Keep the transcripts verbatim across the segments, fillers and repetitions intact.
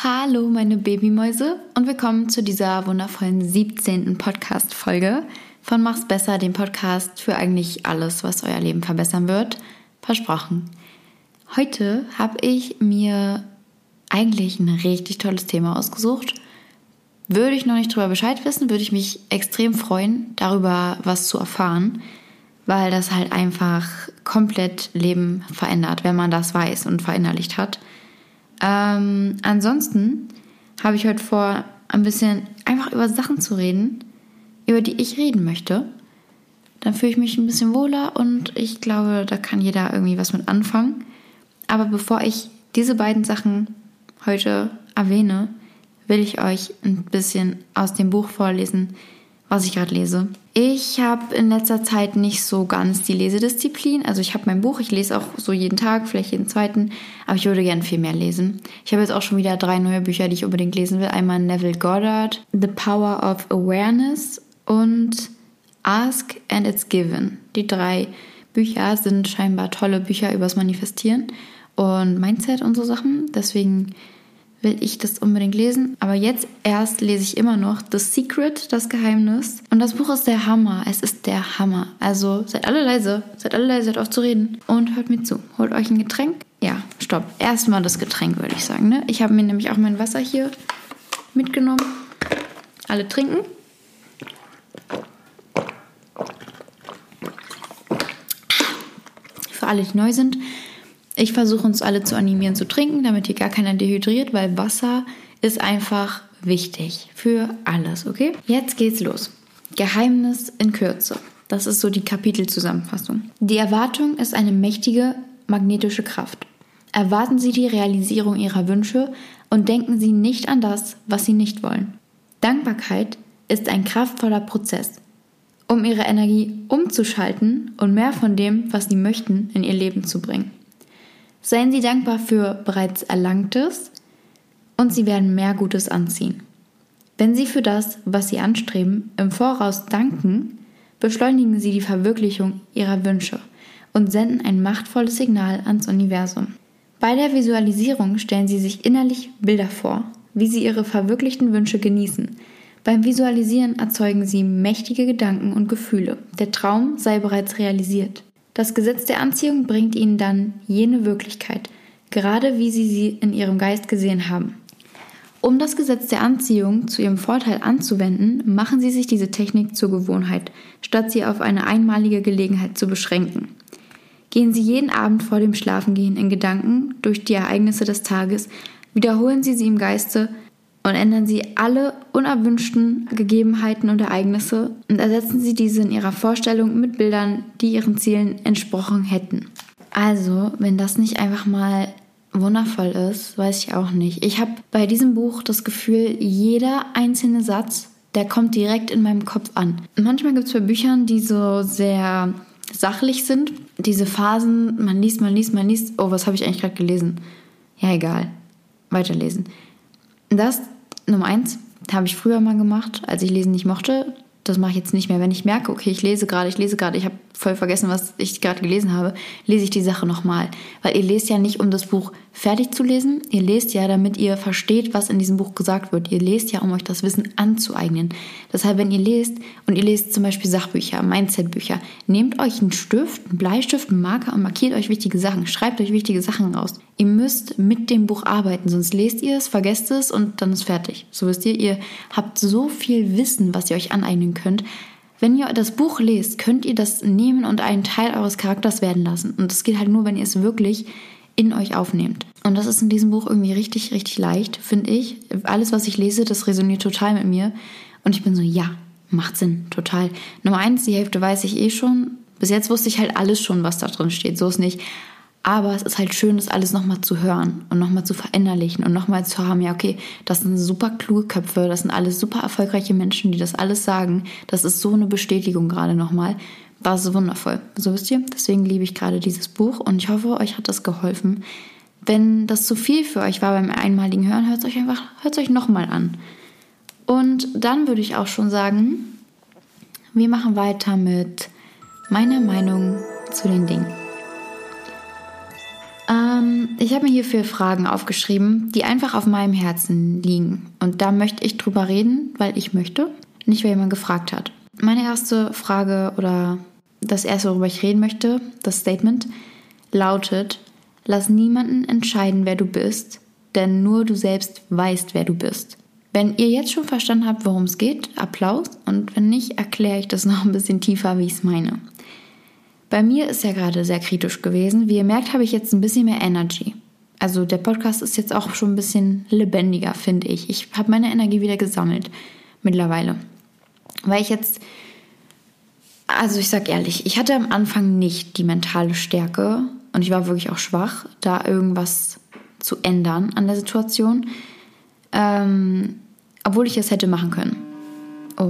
Hallo meine Babymäuse und willkommen zu dieser wundervollen siebzehnten Podcast-Folge von Mach's Besser, dem Podcast für eigentlich alles, was euer Leben verbessern wird. Versprochen. Heute habe ich mir eigentlich ein richtig tolles Thema ausgesucht. Würde ich noch nicht drüber Bescheid wissen, würde ich mich extrem freuen, darüber was zu erfahren, weil das halt einfach komplett Leben verändert, wenn man das weiß und verinnerlicht hat. Ähm, ansonsten habe ich heute vor, ein bisschen einfach über Sachen zu reden, über die ich reden möchte. Dann fühle ich mich ein bisschen wohler und ich glaube, da kann jeder irgendwie was mit anfangen. Aber bevor ich diese beiden Sachen heute erwähne, will ich euch ein bisschen aus dem Buch vorlesen, was ich gerade lese. Ich habe in letzter Zeit nicht so ganz die Lesedisziplin. Also ich habe mein Buch, ich lese auch so jeden Tag, vielleicht jeden zweiten, aber ich würde gerne viel mehr lesen. Ich habe jetzt auch schon wieder drei neue Bücher, die ich unbedingt lesen will. Einmal Neville Goddard, The Power of Awareness und Ask and It's Given. Die drei Bücher sind scheinbar tolle Bücher übers Manifestieren und Mindset und so Sachen. Deswegen will ich das unbedingt lesen. Aber jetzt erst lese ich immer noch The Secret, das Geheimnis. Und das Buch ist der Hammer. Es ist der Hammer. Also seid alle leise. Seid alle leise, hört auf zu reden. Und hört mir zu. Holt euch ein Getränk. Ja, stopp. Erstmal das Getränk, würde ich sagen. Ne? Ich habe mir nämlich auch mein Wasser hier mitgenommen. Alle trinken. Für alle, die neu sind. Ich versuche uns alle zu animieren zu trinken, damit hier gar keiner dehydriert, weil Wasser ist einfach wichtig für alles, okay? Jetzt geht's los. Geheimnis in Kürze. Das ist so die Kapitelzusammenfassung. Die Erwartung ist eine mächtige magnetische Kraft. Erwarten Sie die Realisierung Ihrer Wünsche und denken Sie nicht an das, was Sie nicht wollen. Dankbarkeit ist ein kraftvoller Prozess, um Ihre Energie umzuschalten und mehr von dem, was Sie möchten, in Ihr Leben zu bringen. Seien Sie dankbar für bereits Erlangtes und Sie werden mehr Gutes anziehen. Wenn Sie für das, was Sie anstreben, im Voraus danken, beschleunigen Sie die Verwirklichung Ihrer Wünsche und senden ein machtvolles Signal ans Universum. Bei der Visualisierung stellen Sie sich innerlich Bilder vor, wie Sie Ihre verwirklichten Wünsche genießen. Beim Visualisieren erzeugen Sie mächtige Gedanken und Gefühle. Der Traum sei bereits realisiert. Das Gesetz der Anziehung bringt Ihnen dann jene Wirklichkeit, gerade wie Sie sie in Ihrem Geist gesehen haben. Um das Gesetz der Anziehung zu Ihrem Vorteil anzuwenden, machen Sie sich diese Technik zur Gewohnheit, statt sie auf eine einmalige Gelegenheit zu beschränken. Gehen Sie jeden Abend vor dem Schlafengehen in Gedanken durch die Ereignisse des Tages, wiederholen Sie sie im Geiste und ändern Sie alle unerwünschten Gegebenheiten und Ereignisse und ersetzen Sie diese in Ihrer Vorstellung mit Bildern, die Ihren Zielen entsprochen hätten. Also, wenn das nicht einfach mal wundervoll ist, weiß ich auch nicht. Ich habe bei diesem Buch das Gefühl, jeder einzelne Satz, der kommt direkt in meinem Kopf an. Manchmal gibt es bei Büchern, die so sehr sachlich sind. Diese Phasen, man liest, man liest, man liest. Oh, was habe ich eigentlich gerade gelesen? Ja, egal. Weiterlesen. Das Nummer eins habe ich früher mal gemacht, als ich Lesen nicht mochte. Das mache ich jetzt nicht mehr. Wenn ich merke, okay, ich lese gerade, ich lese gerade, ich habe voll vergessen, was ich gerade gelesen habe, lese ich die Sache nochmal. Weil ihr lest ja nicht, um das Buch fertig zu lesen. Ihr lest ja, damit ihr versteht, was in diesem Buch gesagt wird. Ihr lest ja, um euch das Wissen anzueignen. Deshalb, wenn ihr lest und ihr lest zum Beispiel Sachbücher, Mindset-Bücher, nehmt euch einen Stift, einen Bleistift, einen Marker und markiert euch wichtige Sachen. Schreibt euch wichtige Sachen raus. Ihr müsst mit dem Buch arbeiten, sonst lest ihr es, vergesst es und dann ist fertig. So wisst ihr, ihr habt so viel Wissen, was ihr euch aneignen könnt. Wenn ihr das Buch lest, könnt ihr das nehmen und einen Teil eures Charakters werden lassen. Und das geht halt nur, wenn ihr es wirklich in euch aufnehmt. Und das ist in diesem Buch irgendwie richtig, richtig leicht, finde ich. Alles, was ich lese, das resoniert total mit mir. Und ich bin so, ja, macht Sinn, total. Nummer eins, die Hälfte weiß ich eh schon. Bis jetzt wusste ich halt alles schon, was da drin steht. So ist nicht. Aber es ist halt schön, das alles nochmal zu hören und nochmal zu verinnerlichen und nochmal zu haben, ja okay, das sind super kluge Köpfe, das sind alles super erfolgreiche Menschen, die das alles sagen. Das ist so eine Bestätigung gerade nochmal. Das ist wundervoll. So wisst ihr, deswegen liebe ich gerade dieses Buch und ich hoffe, euch hat das geholfen. Wenn das zu viel für euch war beim einmaligen Hören, hört es euch einfach, hört es euch nochmal an. Und dann würde ich auch schon sagen, wir machen weiter mit meiner Meinung zu den Dingen. Ähm, ich habe mir hier vier Fragen aufgeschrieben, die einfach auf meinem Herzen liegen. Und da möchte ich drüber reden, weil ich möchte, nicht weil jemand gefragt hat. Meine erste Frage oder das erste, worüber ich reden möchte, das Statement, lautet: Lass niemanden entscheiden, wer du bist, denn nur du selbst weißt, wer du bist. Wenn ihr jetzt schon verstanden habt, worum es geht, Applaus. Und wenn nicht, erkläre ich das noch ein bisschen tiefer, wie ich es meine. Bei mir ist ja gerade sehr kritisch gewesen. Wie ihr merkt, habe ich jetzt ein bisschen mehr Energy. Also der Podcast ist jetzt auch schon ein bisschen lebendiger, finde ich. Ich habe meine Energie wieder gesammelt mittlerweile. Weil ich jetzt, also ich sag ehrlich, ich hatte am Anfang nicht die mentale Stärke und ich war wirklich auch schwach, da irgendwas zu ändern an der Situation, ähm, obwohl ich es hätte machen können. Oh.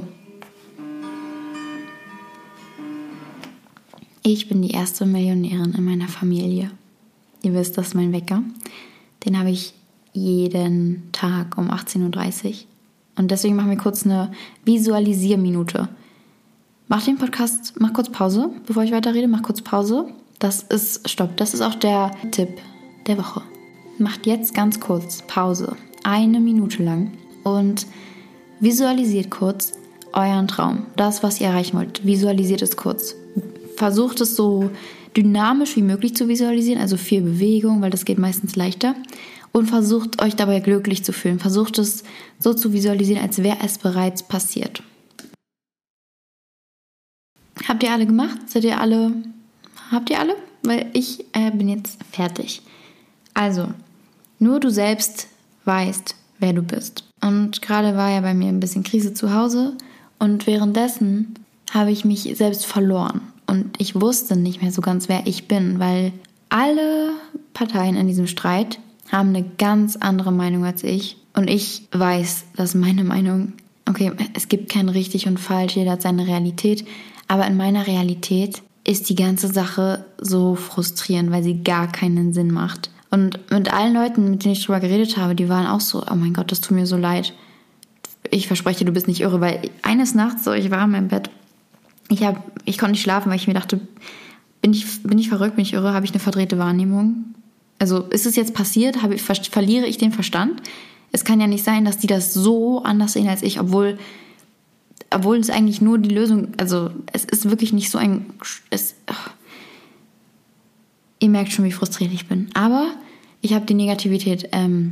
Ich bin die erste Millionärin in meiner Familie. Ihr wisst, das ist mein Wecker. Den habe ich jeden Tag um achtzehn Uhr dreißig. Und deswegen machen wir kurz eine Visualisierminute. Mach den Podcast, mach kurz Pause, bevor ich weiterrede, mach kurz Pause. Das ist, stopp, das ist auch der Tipp der Woche. Macht jetzt ganz kurz Pause, eine Minute lang und visualisiert kurz euren Traum, das, was ihr erreichen wollt. Visualisiert es kurz. Versucht es so dynamisch wie möglich zu visualisieren, also viel Bewegung, weil das geht meistens leichter. Und versucht euch dabei glücklich zu fühlen. Versucht es so zu visualisieren, als wäre es bereits passiert. Habt ihr alle gemacht? Seid ihr alle? Habt ihr alle? Weil ich äh, bin jetzt fertig. Also, nur du selbst weißt, wer du bist. Und gerade war ja bei mir ein bisschen Krise zu Hause. Und währenddessen habe ich mich selbst verloren. Und ich wusste nicht mehr so ganz, wer ich bin, weil alle Parteien in diesem Streit haben eine ganz andere Meinung als ich. Und ich weiß, dass meine Meinung, okay, es gibt kein richtig und falsch, jeder hat seine Realität. Aber in meiner Realität ist die ganze Sache so frustrierend, weil sie gar keinen Sinn macht. Und mit allen Leuten, mit denen ich drüber geredet habe, die waren auch so, oh mein Gott, das tut mir so leid. Ich verspreche dir, du bist nicht irre, weil eines Nachts so, ich war in meinem Bett. Ich, hab, ich konnte nicht schlafen, weil ich mir dachte, bin ich, bin ich verrückt, bin ich irre, habe ich eine verdrehte Wahrnehmung? Also ist es jetzt passiert, habe ich, verliere ich den Verstand? Es kann ja nicht sein, dass die das so anders sehen als ich, obwohl, obwohl es eigentlich nur die Lösung, also es ist wirklich nicht so ein, es, ach, ihr merkt schon, wie frustriert ich bin. Aber ich habe die Negativität ähm,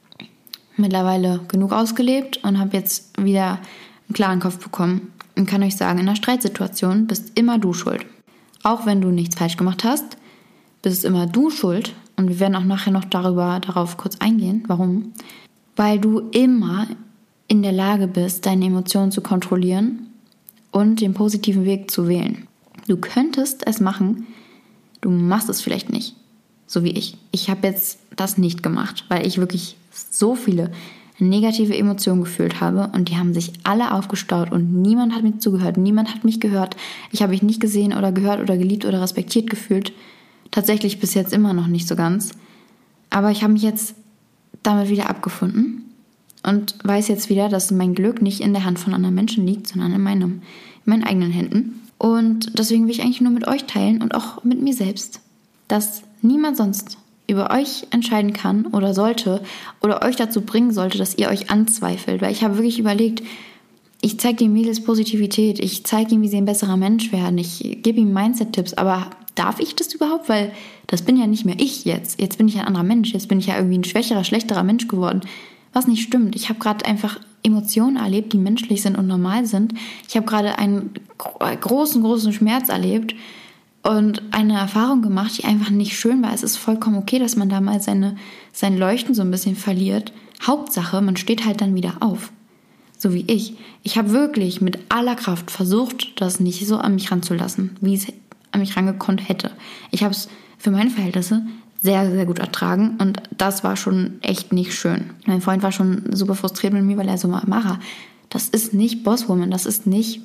mittlerweile genug ausgelebt und habe jetzt wieder einen klaren Kopf bekommen. Und kann euch sagen, in einer Streitsituation bist immer du schuld. Auch wenn du nichts falsch gemacht hast, bist immer du schuld. Und wir werden auch nachher noch darüber, darauf kurz eingehen. Warum? Weil du immer in der Lage bist, deine Emotionen zu kontrollieren und den positiven Weg zu wählen. Du könntest es machen, du machst es vielleicht nicht. So wie ich. Ich habe jetzt das nicht gemacht, weil ich wirklich so viele negative Emotionen gefühlt habe und die haben sich alle aufgestaut und niemand hat mir zugehört, niemand hat mich gehört. Ich habe mich nicht gesehen oder gehört oder geliebt oder respektiert gefühlt. Tatsächlich bis jetzt immer noch nicht so ganz. Aber ich habe mich jetzt damit wieder abgefunden und weiß jetzt wieder, dass mein Glück nicht in der Hand von anderen Menschen liegt, sondern in, meinem, in meinen eigenen Händen. Und deswegen will ich eigentlich nur mit euch teilen und auch mit mir selbst, dass niemand sonst über euch entscheiden kann oder sollte oder euch dazu bringen sollte, dass ihr euch anzweifelt. Weil ich habe wirklich überlegt, ich zeige den Mädels Positivität, ich zeige ihnen, wie sie ein besserer Mensch werden, ich gebe ihnen Mindset-Tipps, aber darf ich das überhaupt? Weil das bin ja nicht mehr ich jetzt. Jetzt bin ich ein anderer Mensch, jetzt bin ich ja irgendwie ein schwächerer, schlechterer Mensch geworden. Was nicht stimmt. Ich habe gerade einfach Emotionen erlebt, die menschlich sind und normal sind. Ich habe gerade einen großen, großen Schmerz erlebt und eine Erfahrung gemacht, die einfach nicht schön war. Es ist vollkommen okay, dass man da mal seine, sein Leuchten so ein bisschen verliert. Hauptsache, man steht halt dann wieder auf. So wie ich. Ich habe wirklich mit aller Kraft versucht, das nicht so an mich ranzulassen, wie es an mich rangekonnt hätte. Ich habe es für meine Verhältnisse sehr, sehr gut ertragen und das war schon echt nicht schön. Mein Freund war schon super frustriert mit mir, weil er so, Mara, das ist nicht Bosswoman, das ist nicht,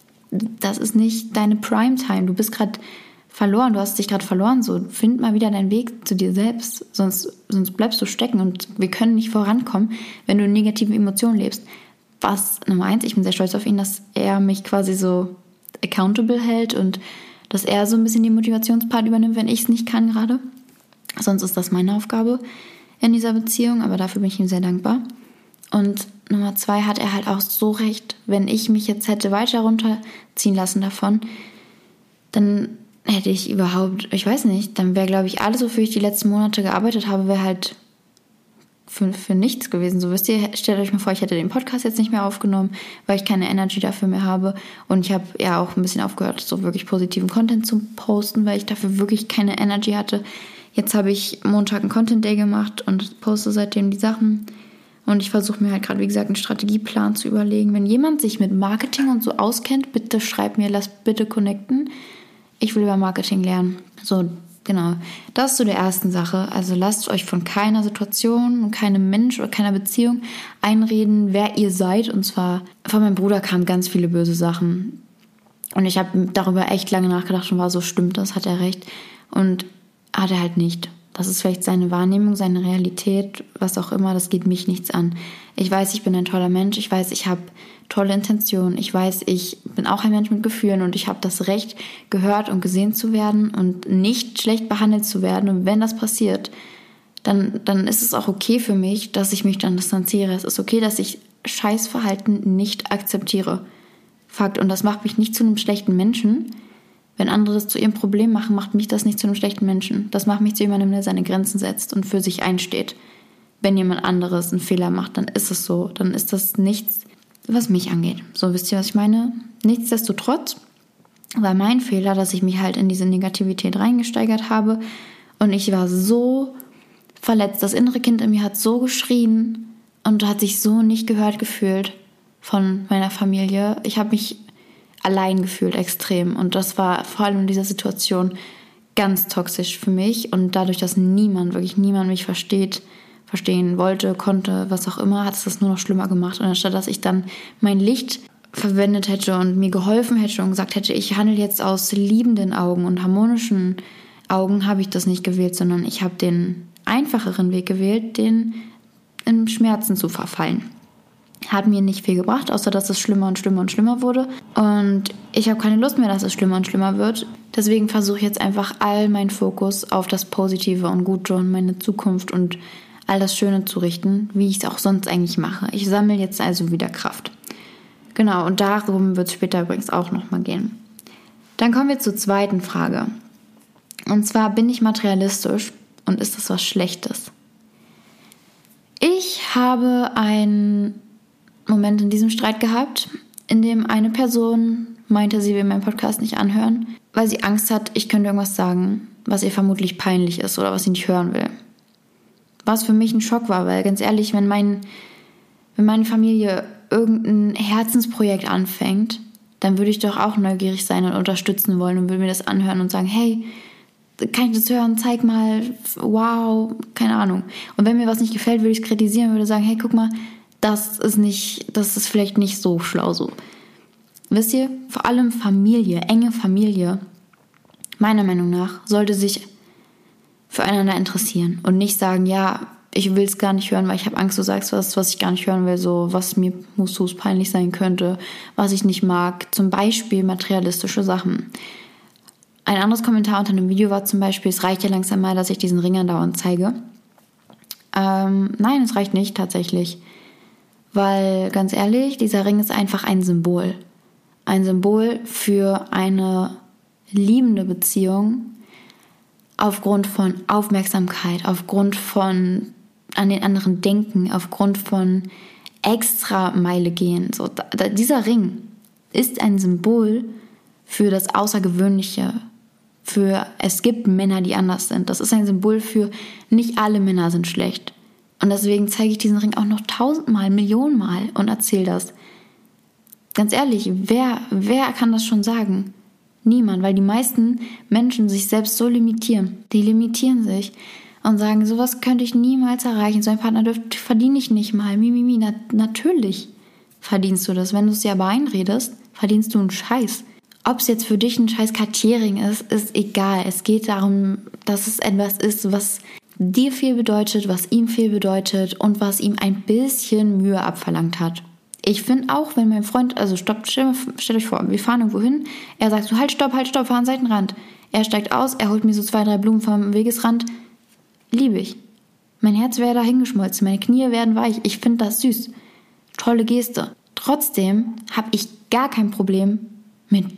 das ist nicht deine Primetime. Du bist gerade verloren, du hast dich gerade verloren. So, find mal wieder deinen Weg zu dir selbst, sonst, sonst bleibst du stecken und wir können nicht vorankommen, wenn du in negativen Emotionen lebst. Was, Nummer eins, ich bin sehr stolz auf ihn, dass er mich quasi so accountable hält und dass er so ein bisschen den Motivationspart übernimmt, wenn ich es nicht kann gerade. Sonst ist das meine Aufgabe in dieser Beziehung, aber dafür bin ich ihm sehr dankbar. Und Nummer zwei hat er halt auch so recht, wenn ich mich jetzt hätte weiter runterziehen lassen davon, dann hätte ich überhaupt, ich weiß nicht, dann wäre, glaube ich, alles, wofür ich die letzten Monate gearbeitet habe, wäre halt für, für nichts gewesen. So, wisst ihr, stellt euch mal vor, ich hätte den Podcast jetzt nicht mehr aufgenommen, weil ich keine Energy dafür mehr habe. Und ich habe ja auch ein bisschen aufgehört, so wirklich positiven Content zu posten, weil ich dafür wirklich keine Energy hatte. Jetzt habe ich Montag einen Content Day gemacht und poste seitdem die Sachen. Und ich versuche mir halt gerade, wie gesagt, einen Strategieplan zu überlegen. Wenn jemand sich mit Marketing und so auskennt, bitte schreibt mir, lasst bitte connecten. Ich will über Marketing lernen. So, genau. Das ist so der ersten Sache. Also lasst euch von keiner Situation und keinem Mensch oder keiner Beziehung einreden, wer ihr seid. Und zwar von meinem Bruder kamen ganz viele böse Sachen. Und ich habe darüber echt lange nachgedacht und war so, stimmt das, hat er recht. Und hat er halt nicht. Das ist vielleicht seine Wahrnehmung, seine Realität, was auch immer, das geht mich nichts an. Ich weiß, ich bin ein toller Mensch, ich weiß, ich habe tolle Intentionen, ich weiß, ich bin auch ein Mensch mit Gefühlen und ich habe das Recht, gehört und gesehen zu werden und nicht schlecht behandelt zu werden. Und wenn das passiert, dann, dann ist es auch okay für mich, dass ich mich dann distanziere. Es ist okay, dass ich Scheißverhalten nicht akzeptiere. Fakt. Und das macht mich nicht zu einem schlechten Menschen. Wenn andere das zu ihrem Problem machen, macht mich das nicht zu einem schlechten Menschen. Das macht mich zu jemandem, der seine Grenzen setzt und für sich einsteht. Wenn jemand anderes einen Fehler macht, dann ist es so. Dann ist das nichts, was mich angeht. So, wisst ihr, was ich meine? Nichtsdestotrotz war mein Fehler, dass ich mich halt in diese Negativität reingesteigert habe. Und ich war so verletzt. Das innere Kind in mir hat so geschrien und hat sich so nicht gehört gefühlt von meiner Familie. Ich habe mich allein gefühlt, extrem. Und das war vor allem in dieser Situation ganz toxisch für mich. Und dadurch, dass niemand, wirklich niemand mich versteht, verstehen wollte, konnte, was auch immer, hat es das nur noch schlimmer gemacht. Und anstatt, dass ich dann mein Licht verwendet hätte und mir geholfen hätte und gesagt hätte, ich handle jetzt aus liebenden Augen und harmonischen Augen, habe ich das nicht gewählt, sondern ich habe den einfacheren Weg gewählt, den in Schmerzen zu verfallen. Hat mir nicht viel gebracht, außer dass es schlimmer und schlimmer und schlimmer wurde. Und ich habe keine Lust mehr, dass es schlimmer und schlimmer wird. Deswegen versuche ich jetzt einfach all meinen Fokus auf das Positive und Gute und meine Zukunft und all das Schöne zu richten, wie ich es auch sonst eigentlich mache. Ich sammle jetzt also wieder Kraft. Genau, und darum wird es später übrigens auch nochmal gehen. Dann kommen wir zur zweiten Frage. Und zwar, bin ich materialistisch und ist das was Schlechtes? Ich habe ein Moment in diesem Streit gehabt, in dem eine Person meinte, sie will meinen Podcast nicht anhören, weil sie Angst hat, ich könnte irgendwas sagen, was ihr vermutlich peinlich ist oder was sie nicht hören will. Was für mich ein Schock war, weil ganz ehrlich, wenn, mein, wenn meine Familie irgendein Herzensprojekt anfängt, dann würde ich doch auch neugierig sein und unterstützen wollen und würde mir das anhören und sagen, hey, kann ich das hören, zeig mal, wow, keine Ahnung. Und wenn mir was nicht gefällt, würde ich es kritisieren, würde sagen, hey, guck mal, das ist nicht, das ist vielleicht nicht so schlau so. Wisst ihr, vor allem Familie, enge Familie, meiner Meinung nach, sollte sich füreinander interessieren und nicht sagen, ja, ich will es gar nicht hören, weil ich habe Angst, du sagst was, was ich gar nicht hören will, so was mir Hus peinlich sein könnte, was ich nicht mag, zum Beispiel materialistische Sachen. Ein anderes Kommentar unter einem Video war zum Beispiel, es reicht ja langsam mal, dass ich diesen Ring andauernd zeige. Ähm, nein, es reicht nicht tatsächlich. Weil, ganz ehrlich, dieser Ring ist einfach ein Symbol. Ein Symbol für eine liebende Beziehung aufgrund von Aufmerksamkeit, aufgrund von an den anderen denken, aufgrund von extra Meile gehen. So, da, dieser Ring ist ein Symbol für das Außergewöhnliche, für es gibt Männer, die anders sind. Das ist ein Symbol für nicht alle Männer sind schlecht. Und deswegen zeige ich diesen Ring auch noch tausendmal, Millionenmal und erzähle das. Ganz ehrlich, wer, wer kann das schon sagen? Niemand, weil die meisten Menschen sich selbst so limitieren. Die limitieren sich und sagen, sowas könnte ich niemals erreichen. So ein Partner dürft, verdiene ich nicht mal. Mimimi, na, natürlich verdienst du das. Wenn du es dir aber einredest, verdienst du einen Scheiß. Ob es jetzt für dich ein scheiß Kartiering ist, ist egal. Es geht darum, dass es etwas ist, was dir viel bedeutet, was ihm viel bedeutet und was ihm ein bisschen Mühe abverlangt hat. Ich finde auch, wenn mein Freund, also stopp, stellt stell euch vor, wir fahren irgendwo hin, er sagt so, halt, stopp, halt, stopp, fahr an den Seitenrand. Er steigt aus, er holt mir so zwei, drei Blumen vom Wegesrand. Liebe ich. Mein Herz wäre da hingeschmolzen, meine Knie werden weich. Ich finde das süß. Tolle Geste. Trotzdem habe ich gar kein Problem mit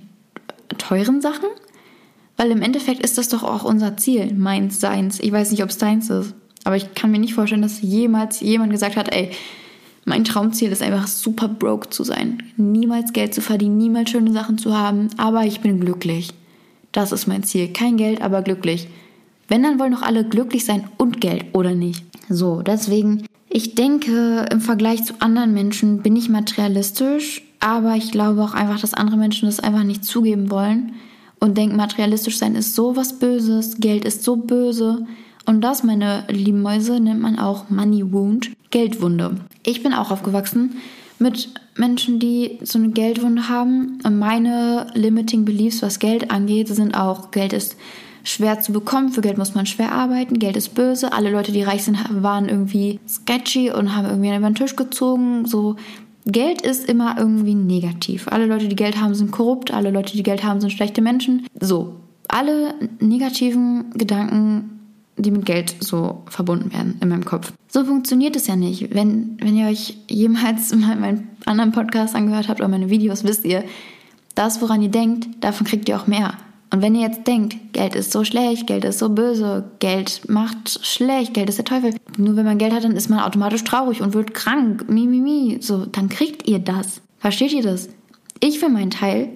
teuren Sachen, weil im Endeffekt ist das doch auch unser Ziel, meins, seins. Ich weiß nicht, ob es deins ist, aber ich kann mir nicht vorstellen, dass jemals jemand gesagt hat, ey, mein Traumziel ist einfach super broke zu sein. Niemals Geld zu verdienen, niemals schöne Sachen zu haben, aber ich bin glücklich. Das ist mein Ziel. Kein Geld, aber glücklich. Wenn, dann wollen doch alle glücklich sein und Geld, oder nicht? So, deswegen, ich denke, im Vergleich zu anderen Menschen bin ich materialistisch, aber ich glaube auch einfach, dass andere Menschen das einfach nicht zugeben wollen und denken, materialistisch sein ist so was Böses, Geld ist so böse. Und das, meine lieben Mäuse, nennt man auch Money Wound, Geldwunde. Ich bin auch aufgewachsen mit Menschen, die so eine Geldwunde haben. Und meine limiting beliefs, was Geld angeht, sind auch, Geld ist schwer zu bekommen, für Geld muss man schwer arbeiten, Geld ist böse. Alle Leute, die reich sind, waren irgendwie sketchy und haben irgendwie über den Tisch gezogen. So, Geld ist immer irgendwie negativ. Alle Leute, die Geld haben, sind korrupt. Alle Leute, die Geld haben, sind schlechte Menschen. So, alle negativen Gedanken, die mit Geld so verbunden werden in meinem Kopf. So funktioniert es ja nicht. Wenn, wenn ihr euch jemals mal meinen anderen Podcast angehört habt oder meine Videos, wisst ihr, das, woran ihr denkt, davon kriegt ihr auch mehr. Und wenn ihr jetzt denkt, Geld ist so schlecht, Geld ist so böse, Geld macht schlecht, Geld ist der Teufel. Nur wenn man Geld hat, dann ist man automatisch traurig und wird krank. Mi, mi, mi. So, dann kriegt ihr das. Versteht ihr das? Ich für meinen Teil,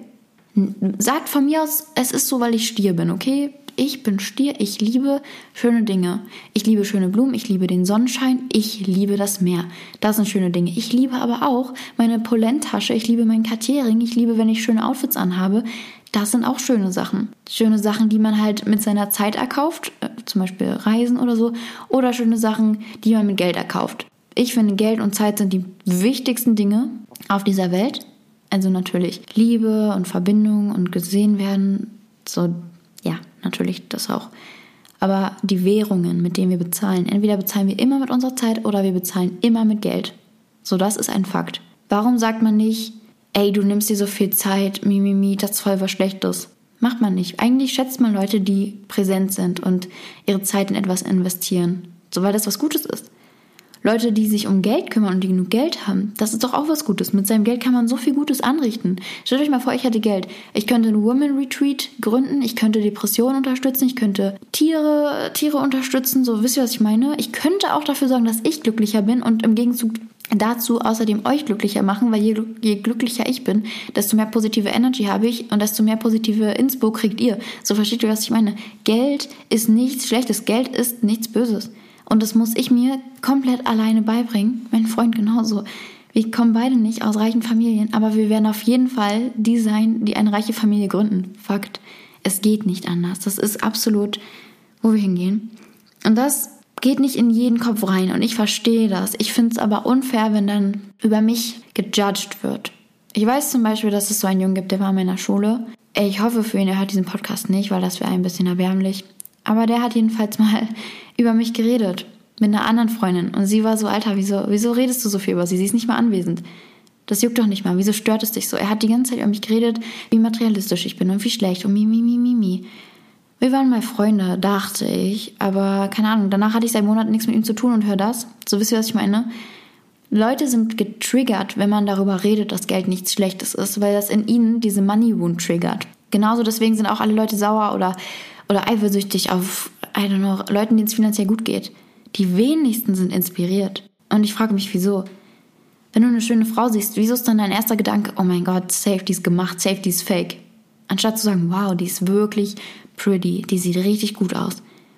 sagt von mir aus, es ist so, weil ich Stier bin, okay? Ich bin Stier, ich liebe schöne Dinge. Ich liebe schöne Blumen, ich liebe den Sonnenschein, ich liebe das Meer. Das sind schöne Dinge. Ich liebe aber auch meine Polenttasche, ich liebe meinen Cartier-Ring, ich liebe, wenn ich schöne Outfits anhabe. Das sind auch schöne Sachen. Schöne Sachen, die man halt mit seiner Zeit erkauft, zum Beispiel Reisen oder so, oder schöne Sachen, die man mit Geld erkauft. Ich finde, Geld und Zeit sind die wichtigsten Dinge auf dieser Welt. Also natürlich Liebe und Verbindung und gesehen werden, so, ja, natürlich das auch. Aber die Währungen, mit denen wir bezahlen, entweder bezahlen wir immer mit unserer Zeit oder wir bezahlen immer mit Geld. So, das ist ein Fakt. Warum sagt man nicht, ey, du nimmst dir so viel Zeit, mi, mi, mi, das ist voll was Schlechtes? Macht man nicht. Eigentlich schätzt man Leute, die präsent sind und ihre Zeit in etwas investieren. So, weil das was Gutes ist. Leute, die sich um Geld kümmern und die genug Geld haben, das ist doch auch was Gutes. Mit seinem Geld kann man so viel Gutes anrichten. Stellt euch mal vor, ich hätte Geld. Ich könnte einen Women Retreat gründen, ich könnte Depressionen unterstützen, ich könnte Tiere, Tiere unterstützen, so, wisst ihr, was ich meine? Ich könnte auch dafür sorgen, dass ich glücklicher bin und im Gegenzug dazu außerdem euch glücklicher machen, weil je, je glücklicher ich bin, desto mehr positive Energy habe ich und desto mehr positive Inspo kriegt ihr. So, versteht ihr, was ich meine? Geld ist nichts Schlechtes, Geld ist nichts Böses. Und das muss ich mir komplett alleine beibringen. Mein Freund genauso. Wir kommen beide nicht aus reichen Familien, aber wir werden auf jeden Fall die sein, die eine reiche Familie gründen. Fakt. Es geht nicht anders. Das ist absolut, wo wir hingehen. Und das geht nicht in jeden Kopf rein. Und ich verstehe das. Ich finde es aber unfair, wenn dann über mich gejudged wird. Ich weiß zum Beispiel, dass es so einen Jungen gibt, der war in meiner Schule. Ich hoffe für ihn, er hört diesen Podcast nicht, weil das wäre ein bisschen erbärmlich. Aber der hat jedenfalls mal über mich geredet mit einer anderen Freundin. Und sie war so, Alter, wieso, wieso redest du so viel über sie? Sie ist nicht mal anwesend. Das juckt doch nicht mal. Wieso stört es dich so? Er hat die ganze Zeit über mich geredet, wie materialistisch ich bin und wie schlecht und mi, mi, mi, mi, mi. Wir waren mal Freunde, dachte ich. Aber keine Ahnung, danach hatte ich seit Monaten nichts mit ihm zu tun und hör das. So, wisst ihr, was ich meine? Leute sind getriggert, wenn man darüber redet, dass Geld nichts Schlechtes ist, weil das in ihnen diese Money Wound triggert. Genauso deswegen sind auch alle Leute sauer oder oder eifersüchtig auf, I don't know, Leuten, denen es finanziell gut geht. Die wenigsten sind inspiriert. Und ich frage mich, wieso? Wenn du eine schöne Frau siehst, wieso ist dann dein erster Gedanke, oh mein Gott, safe, die ist gemacht, safe, die ist fake. Anstatt zu sagen, wow, die ist wirklich pretty, die sieht richtig gut aus.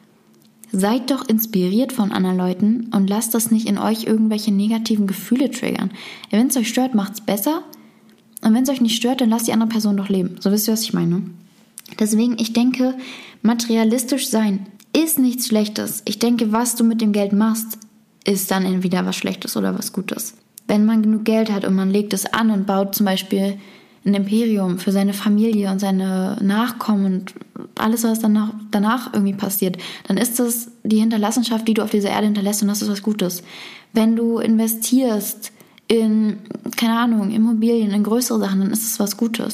Seid doch inspiriert von anderen Leuten und lasst das nicht in euch irgendwelche negativen Gefühle triggern. Wenn es euch stört, macht es besser. Und wenn es euch nicht stört, dann lasst die andere Person doch leben. So, wisst ihr, was ich meine? Deswegen, ich denke, materialistisch sein ist nichts Schlechtes. Ich denke, was du mit dem Geld machst, ist dann entweder was Schlechtes oder was Gutes. Wenn man genug Geld hat und man legt es an und baut zum Beispiel ein Imperium für seine Familie und seine Nachkommen und alles, was danach, danach irgendwie passiert, dann ist das die Hinterlassenschaft, die du auf dieser Erde hinterlässt, und das ist was Gutes. Wenn du investierst in, keine Ahnung, Immobilien, in größere Sachen, dann ist es was Gutes.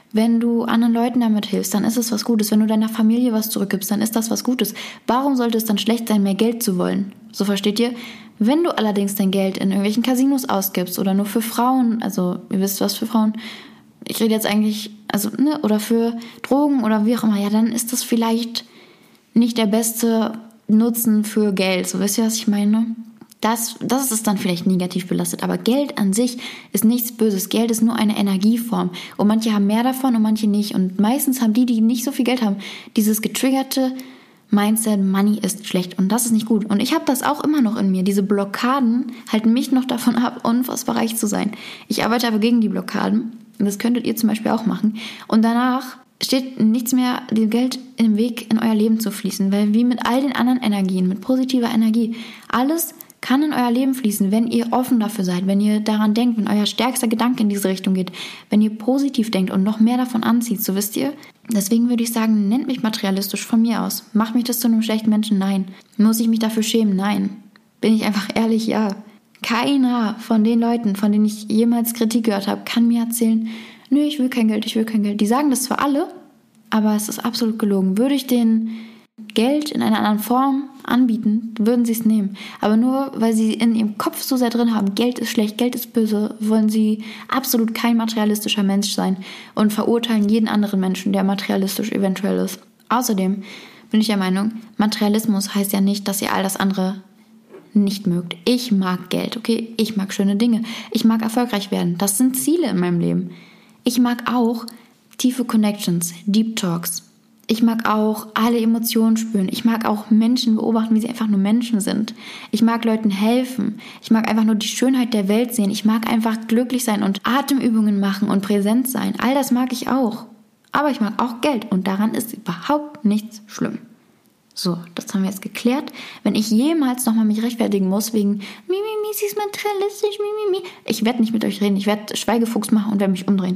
Wenn du anderen Leuten damit hilfst, dann ist es was Gutes. Wenn du deiner Familie was zurückgibst, dann ist das was Gutes. Warum sollte es dann schlecht sein, mehr Geld zu wollen? So, versteht ihr? Wenn du allerdings dein Geld in irgendwelchen Casinos ausgibst oder nur für Frauen, also ihr wisst was für Frauen, ich rede jetzt eigentlich, also, ne, oder für Drogen oder wie auch immer, ja, dann ist das vielleicht nicht der beste Nutzen für Geld. So, wisst ihr, was ich meine? Das, das ist dann vielleicht negativ belastet, aber Geld an sich ist nichts Böses. Geld ist nur eine Energieform und manche haben mehr davon und manche nicht. Und meistens haben die, die nicht so viel Geld haben, dieses getriggerte Mindset, Money ist schlecht und das ist nicht gut. Und ich habe das auch immer noch in mir. Diese Blockaden halten mich noch davon ab, unfassbar reich zu sein. Ich arbeite aber gegen die Blockaden und das könntet ihr zum Beispiel auch machen. Und danach steht nichts mehr, dem Geld im Weg in euer Leben zu fließen, weil wie mit all den anderen Energien, mit positiver Energie, alles kann in euer Leben fließen, wenn ihr offen dafür seid, wenn ihr daran denkt, wenn euer stärkster Gedanke in diese Richtung geht, wenn ihr positiv denkt und noch mehr davon anzieht, so wisst ihr. Deswegen würde ich sagen, nennt mich materialistisch von mir aus. Macht mich das zu einem schlechten Menschen? Nein. Muss ich mich dafür schämen? Nein. Bin ich einfach ehrlich? Ja. Keiner von den Leuten, von denen ich jemals Kritik gehört habe, kann mir erzählen, nö, ich will kein Geld, ich will kein Geld. Die sagen das zwar alle, aber es ist absolut gelogen. Würde ich denen Geld in einer anderen Form anbieten, würden sie es nehmen. Aber nur, weil sie in ihrem Kopf so sehr drin haben, Geld ist schlecht, Geld ist böse, wollen sie absolut kein materialistischer Mensch sein und verurteilen jeden anderen Menschen, der materialistisch eventuell ist. Außerdem bin ich der Meinung, Materialismus heißt ja nicht, dass ihr all das andere nicht mögt. Ich mag Geld, okay? Ich mag schöne Dinge. Ich mag erfolgreich werden. Das sind Ziele in meinem Leben. Ich mag auch tiefe Connections, Deep Talks. Ich mag auch alle Emotionen spüren. Ich mag auch Menschen beobachten, wie sie einfach nur Menschen sind. Ich mag Leuten helfen. Ich mag einfach nur die Schönheit der Welt sehen. Ich mag einfach glücklich sein und Atemübungen machen und präsent sein. All das mag ich auch. Aber ich mag auch Geld und daran ist überhaupt nichts schlimm. So, das haben wir jetzt geklärt. Wenn ich jemals nochmal mich rechtfertigen muss wegen mi, mi, mi, sie ist materialistisch, mi, mi, mi. Ich werde nicht mit euch reden. Ich werde Schweigefuchs machen und werde mich umdrehen.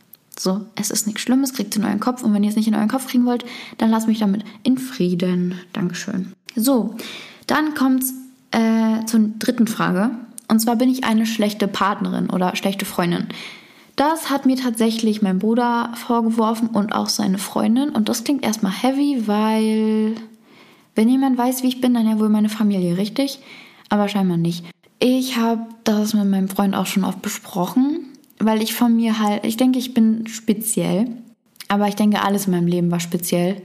So, es ist nichts Schlimmes, kriegt es in euren Kopf. Und wenn ihr es nicht in euren Kopf kriegen wollt, dann lasst mich damit in Frieden. Dankeschön. So, dann kommt es äh, zur dritten Frage. Und zwar, bin ich eine schlechte Partnerin oder schlechte Freundin? Das hat mir tatsächlich mein Bruder vorgeworfen und auch seine Freundin. Und das klingt erstmal heavy, weil wenn jemand weiß, wie ich bin, dann ja wohl meine Familie, richtig? Aber scheinbar nicht. Ich habe das mit meinem Freund auch schon oft besprochen. Weil ich von mir halt, ich denke, ich bin speziell, aber ich denke, alles in meinem Leben war speziell.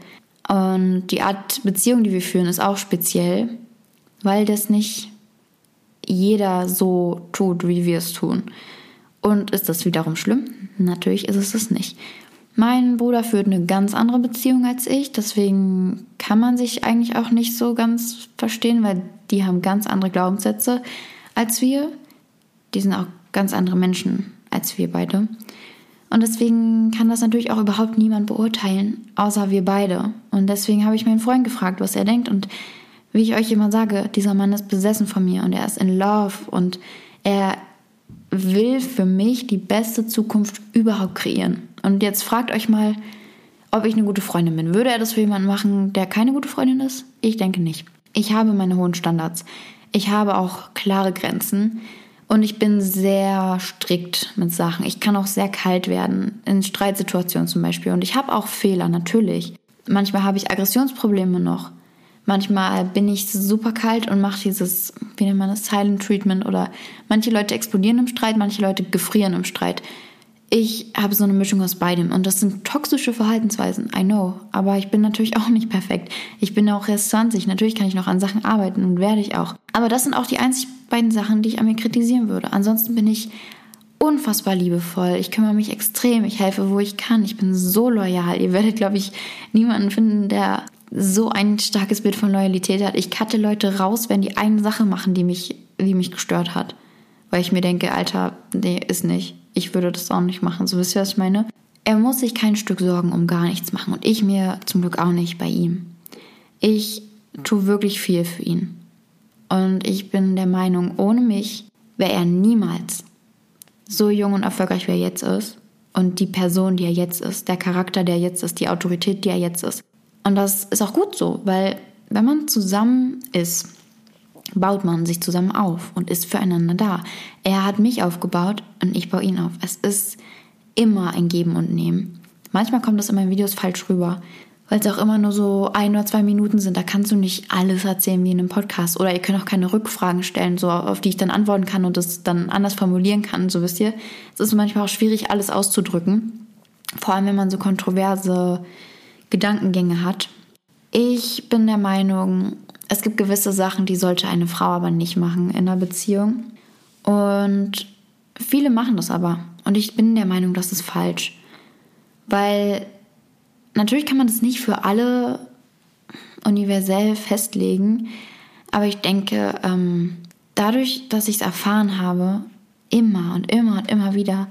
Und die Art Beziehung, die wir führen, ist auch speziell, weil das nicht jeder so tut, wie wir es tun. Und ist das wiederum schlimm? Natürlich ist es es nicht. Mein Bruder führt eine ganz andere Beziehung als ich, deswegen kann man sich eigentlich auch nicht so ganz verstehen, weil die haben ganz andere Glaubenssätze als wir. Die sind auch ganz andere Menschen als wir beide. Und deswegen kann das natürlich auch überhaupt niemand beurteilen, außer wir beide. Und deswegen habe ich meinen Freund gefragt, was er denkt. Und wie ich euch immer sage, dieser Mann ist besessen von mir und er ist in love und er will für mich die beste Zukunft überhaupt kreieren. Und jetzt fragt euch mal, ob ich eine gute Freundin bin. Würde er das für jemanden machen, der keine gute Freundin ist? Ich denke nicht. Ich habe meine hohen Standards. Ich habe auch klare Grenzen. Und ich bin sehr strikt mit Sachen. Ich kann auch sehr kalt werden, in Streitsituationen zum Beispiel. Und ich habe auch Fehler, natürlich. Manchmal habe ich Aggressionsprobleme noch. Manchmal bin ich super kalt und mache dieses, wie nennt man das, Silent Treatment. Oder manche Leute explodieren im Streit, manche Leute gefrieren im Streit. Ich habe so eine Mischung aus beidem. Und das sind toxische Verhaltensweisen, I know. Aber ich bin natürlich auch nicht perfekt. Ich bin auch erst zwanzig. Natürlich kann ich noch an Sachen arbeiten und werde ich auch. Aber das sind auch die einzig beiden Sachen, die ich an mir kritisieren würde. Ansonsten bin ich unfassbar liebevoll. Ich kümmere mich extrem. Ich helfe, wo ich kann. Ich bin so loyal. Ihr werdet, glaube ich, niemanden finden, der so ein starkes Bild von Loyalität hat. Ich cutte Leute raus, wenn die eine Sache machen, die mich, die mich gestört hat. Weil ich mir denke, Alter, nee, ist nicht. Ich würde das auch nicht machen. So, wisst ihr, was ich meine? Er muss sich kein Stück Sorgen um gar nichts machen. Und ich mir zum Glück auch nicht bei ihm. Ich tue wirklich viel für ihn. Und ich bin der Meinung, ohne mich wäre er niemals so jung und erfolgreich, wie er jetzt ist. Und die Person, die er jetzt ist, der Charakter, der er jetzt ist, die Autorität, die er jetzt ist. Und das ist auch gut so, weil wenn man zusammen ist, baut man sich zusammen auf und ist füreinander da. Er hat mich aufgebaut und ich baue ihn auf. Es ist immer ein Geben und Nehmen. Manchmal kommt das in meinen Videos falsch rüber, weil es auch immer nur so ein oder zwei Minuten sind. Da kannst du nicht alles erzählen wie in einem Podcast. Oder ihr könnt auch keine Rückfragen stellen, so auf die ich dann antworten kann und das dann anders formulieren kann. So wisst ihr, es ist manchmal auch schwierig, alles auszudrücken. Vor allem, wenn man so kontroverse Gedankengänge hat. Ich bin der Meinung, es gibt gewisse Sachen, die sollte eine Frau aber nicht machen in einer Beziehung. Und viele machen das aber. Und ich bin der Meinung, das ist falsch. Weil natürlich kann man das nicht für alle universell festlegen. Aber ich denke, ähm, dadurch, dass ich es erfahren habe, immer und immer und immer wieder,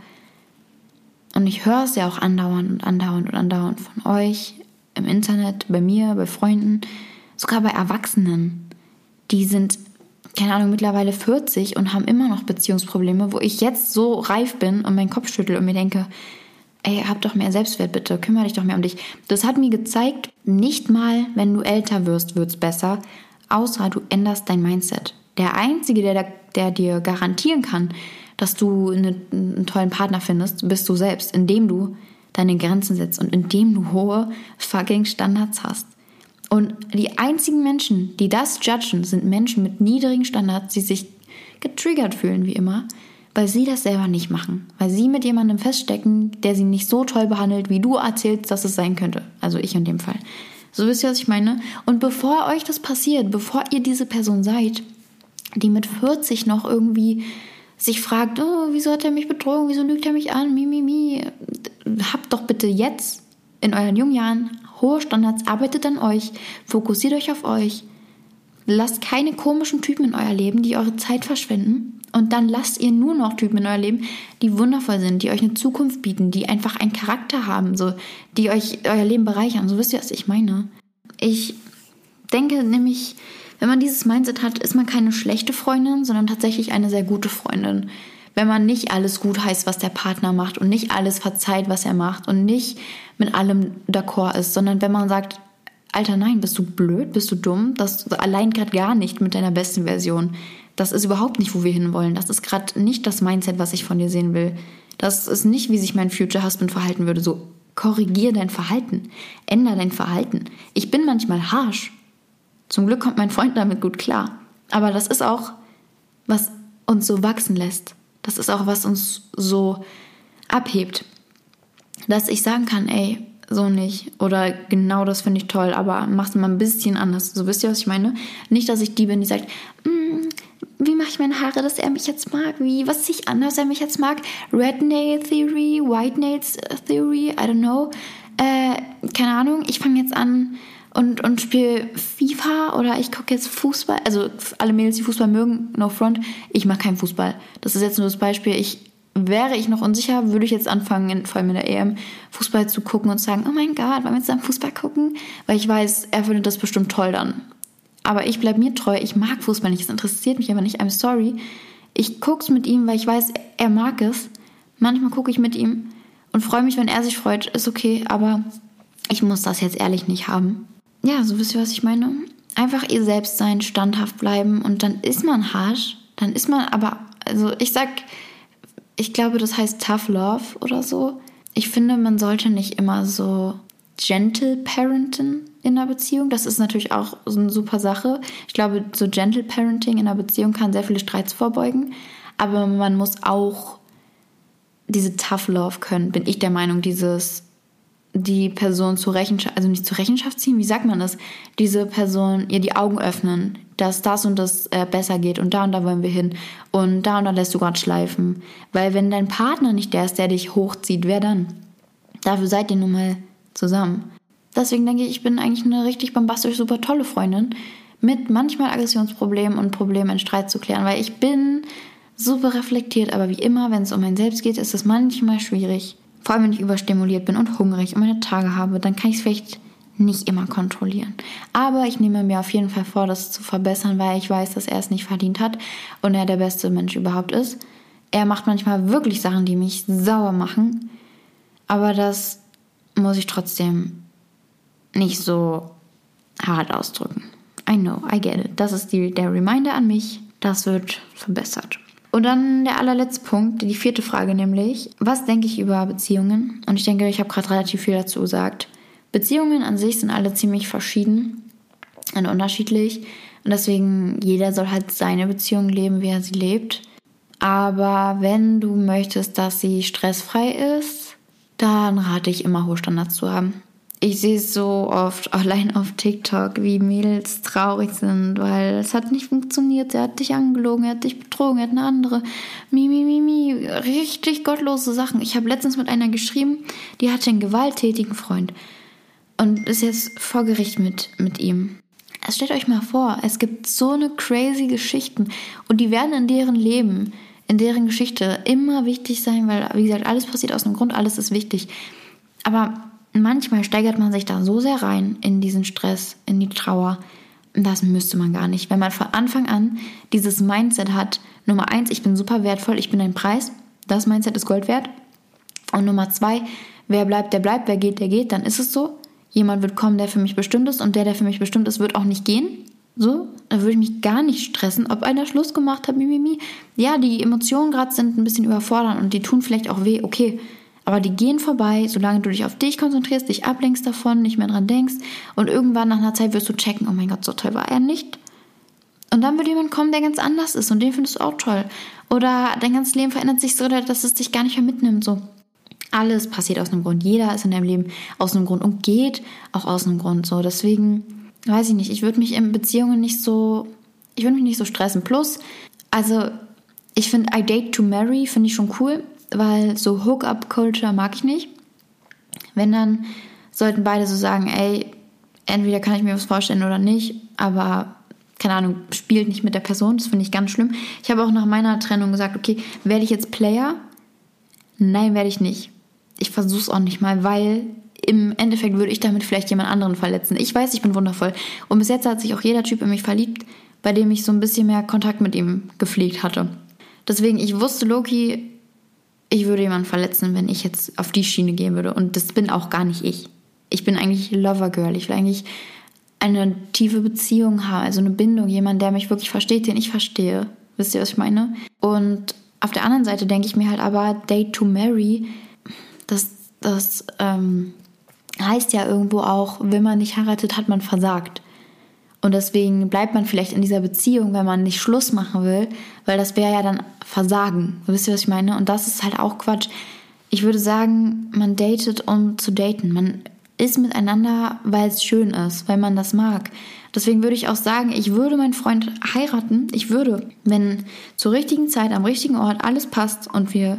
und ich höre es ja auch andauernd und andauernd und andauernd von euch, im Internet, bei mir, bei Freunden, sogar bei Erwachsenen. Die sind, keine Ahnung, mittlerweile vierzig und haben immer noch Beziehungsprobleme, wo ich jetzt so reif bin und meinen Kopf schüttel und mir denke, ey, hab doch mehr Selbstwert bitte, kümmere dich doch mehr um dich. Das hat mir gezeigt, nicht mal, wenn du älter wirst, wird es besser, außer du änderst dein Mindset. Der Einzige, der, der dir garantieren kann, dass du eine, einen tollen Partner findest, bist du selbst, indem du deine Grenzen setzt und indem du hohe fucking Standards hast. Und die einzigen Menschen, die das judgen, sind Menschen mit niedrigen Standards, die sich getriggert fühlen, wie immer, weil sie das selber nicht machen. Weil sie mit jemandem feststecken, der sie nicht so toll behandelt, wie du erzählst, dass es sein könnte. Also ich in dem Fall. So wisst ihr, was ich meine? Und bevor euch das passiert, bevor ihr diese Person seid, die mit vierzig noch irgendwie sich fragt, oh, wieso hat er mich betrogen, wieso lügt er mich an, mi, mi, mi. Habt doch bitte jetzt in euren jungen Jahren hohe Standards, arbeitet an euch, fokussiert euch auf euch, lasst keine komischen Typen in euer Leben, die eure Zeit verschwenden, und dann lasst ihr nur noch Typen in euer Leben, die wundervoll sind, die euch eine Zukunft bieten, die einfach einen Charakter haben, so, die euch euer Leben bereichern. So wisst ihr, was ich meine. Ich denke nämlich, wenn man dieses Mindset hat, ist man keine schlechte Freundin, sondern tatsächlich eine sehr gute Freundin. Wenn man nicht alles gut heißt, was der Partner macht und nicht alles verzeiht, was er macht und nicht mit allem d'accord ist, sondern wenn man sagt, Alter, nein, bist du blöd, bist du dumm, das allein gerade gar nicht mit deiner besten Version. Das ist überhaupt nicht, wo wir hinwollen. Das ist gerade nicht das Mindset, was ich von dir sehen will. Das ist nicht, wie sich mein Future Husband verhalten würde. So, korrigier dein Verhalten, änder dein Verhalten. Ich bin manchmal harsh. Zum Glück kommt mein Freund damit gut klar. Aber das ist auch, was uns so wachsen lässt. Das ist auch, was uns so abhebt. Dass ich sagen kann, ey, so nicht. Oder genau das finde ich toll, aber mach's mal ein bisschen anders. So, wisst ihr, was ich meine? Nicht, dass ich die bin, die sagt, mm, wie mache ich meine Haare, dass er mich jetzt mag? Wie, was ziehe ich an, dass er mich jetzt mag? Red Nail Theory, White Nails Theory, I don't know. Äh, keine Ahnung, ich fange jetzt an und, und spiele FIFA oder ich gucke jetzt Fußball. Also alle Mädels, die Fußball mögen, no front. Ich mag keinen Fußball. Das ist jetzt nur das Beispiel. Ich Wäre ich noch unsicher, würde ich jetzt anfangen, in, vor allem in der E M, Fußball zu gucken und sagen, oh mein Gott, wollen wir jetzt am Fußball gucken? Weil ich weiß, er findet das bestimmt toll dann. Aber ich bleibe mir treu, ich mag Fußball nicht, es interessiert mich aber nicht, I'm sorry. Ich gucke es mit ihm, weil ich weiß, er mag es. Manchmal gucke ich mit ihm und freue mich, wenn er sich freut, ist okay, aber ich muss das jetzt ehrlich nicht haben. Ja, so wisst ihr, was ich meine? Einfach ihr selbst sein, standhaft bleiben und dann ist man harsh, dann ist man aber, also ich sag, ich glaube, das heißt Tough Love oder so. Ich finde, man sollte nicht immer so gentle parenten in einer Beziehung. Das ist natürlich auch so eine super Sache. Ich glaube, so gentle parenting in einer Beziehung kann sehr viele Streits vorbeugen. Aber man muss auch diese Tough Love können, bin ich der Meinung, dieses die Person zur Rechenschaft, also nicht zur Rechenschaft ziehen, wie sagt man das? Diese Person ihr die Augen öffnen, dass das und das äh, besser geht und da und da wollen wir hin und da und da lässt du gerade schleifen. Weil wenn dein Partner nicht der ist, der dich hochzieht, wer dann? Dafür seid ihr nun mal zusammen. Deswegen denke ich, ich bin eigentlich eine richtig bombastisch super tolle Freundin mit manchmal Aggressionsproblemen und Problemen in Streit zu klären, weil ich bin super reflektiert, aber wie immer, wenn es um mein Selbst geht, ist es manchmal schwierig. Vor allem, wenn ich überstimuliert bin und hungrig und meine Tage habe, dann kann ich es vielleicht nicht immer kontrollieren. Aber ich nehme mir auf jeden Fall vor, das zu verbessern, weil ich weiß, dass er es nicht verdient hat und er der beste Mensch überhaupt ist. Er macht manchmal wirklich Sachen, die mich sauer machen, aber das muss ich trotzdem nicht so hart ausdrücken. I know, I get it. Das ist die, der Reminder an mich, das wird verbessert. Und dann der allerletzte Punkt, die vierte Frage nämlich, was denke ich über Beziehungen? Und ich denke, ich habe gerade relativ viel dazu gesagt. Beziehungen an sich sind alle ziemlich verschieden und unterschiedlich. Und deswegen, jeder soll halt seine Beziehung leben, wie er sie lebt. Aber wenn du möchtest, dass sie stressfrei ist, dann rate ich immer, hohe Standards zu haben. Ich sehe es so oft allein auf TikTok, wie Mädels traurig sind, weil es hat nicht funktioniert. Er hat dich angelogen, er hat dich betrogen, er hat eine andere. Mi, mi, mi, mi. Richtig gottlose Sachen. Ich habe letztens mit einer geschrieben, die hatte einen gewalttätigen Freund und ist jetzt vor Gericht mit, mit ihm. Also stellt euch mal vor, es gibt so eine crazy Geschichten und die werden in deren Leben, in deren Geschichte immer wichtig sein, weil, wie gesagt, alles passiert aus einem Grund, alles ist wichtig. Aber manchmal steigert man sich da so sehr rein in diesen Stress, in die Trauer. Das müsste man gar nicht. Wenn man von Anfang an dieses Mindset hat, Nummer eins, ich bin super wertvoll, ich bin ein Preis. Das Mindset ist Gold wert. Und Nummer zwei, wer bleibt, der bleibt, wer geht, der geht, dann ist es so. Jemand wird kommen, der für mich bestimmt ist und der, der für mich bestimmt ist, wird auch nicht gehen. So, da würde ich mich gar nicht stressen, ob einer Schluss gemacht hat, mimimi. Ja, die Emotionen gerade sind ein bisschen überfordern und die tun vielleicht auch weh, okay. Aber die gehen vorbei, solange du dich auf dich konzentrierst, dich ablenkst davon, nicht mehr dran denkst. Und irgendwann nach einer Zeit wirst du checken, oh mein Gott, so toll war er nicht. Und dann wird jemand kommen, der ganz anders ist und den findest du auch toll. Oder dein ganzes Leben verändert sich so, dass es dich gar nicht mehr mitnimmt. So. Alles passiert aus einem Grund. Jeder ist in deinem Leben aus einem Grund und geht auch aus einem Grund. So. Deswegen, weiß ich nicht, ich würde mich in Beziehungen nicht so, ich würde mich nicht so stressen. Plus, also ich finde I Date to Marry, finde ich schon cool. Weil so Hook-up-Culture mag ich nicht. Wenn, dann sollten beide so sagen, ey, entweder kann ich mir was vorstellen oder nicht, aber, keine Ahnung, spielt nicht mit der Person, das finde ich ganz schlimm. Ich habe auch nach meiner Trennung gesagt, okay, werde ich jetzt Player? Nein, werde ich nicht. Ich versuche es auch nicht mal, weil im Endeffekt würde ich damit vielleicht jemand anderen verletzen. Ich weiß, ich bin wundervoll. Und bis jetzt hat sich auch jeder Typ in mich verliebt, bei dem ich so ein bisschen mehr Kontakt mit ihm gepflegt hatte. Deswegen, ich wusste, Loki, ich würde jemanden verletzen, wenn ich jetzt auf die Schiene gehen würde. Und das bin auch gar nicht ich. Ich bin eigentlich Lover-Girl. Ich will eigentlich eine tiefe Beziehung haben, also eine Bindung. Jemand, der mich wirklich versteht, den ich verstehe. Wisst ihr, was ich meine? Und auf der anderen Seite denke ich mir halt aber, Date to Marry, das, das ähm, heißt ja irgendwo auch, wenn man nicht heiratet, hat man versagt. Und deswegen bleibt man vielleicht in dieser Beziehung, wenn man nicht Schluss machen will, weil das wäre ja dann Versagen. Wisst ihr, was ich meine? Und das ist halt auch Quatsch. Ich würde sagen, man datet, um zu daten. Man ist miteinander, weil es schön ist, weil man das mag. Deswegen würde ich auch sagen, ich würde meinen Freund heiraten. Ich würde, wenn zur richtigen Zeit, am richtigen Ort alles passt und wir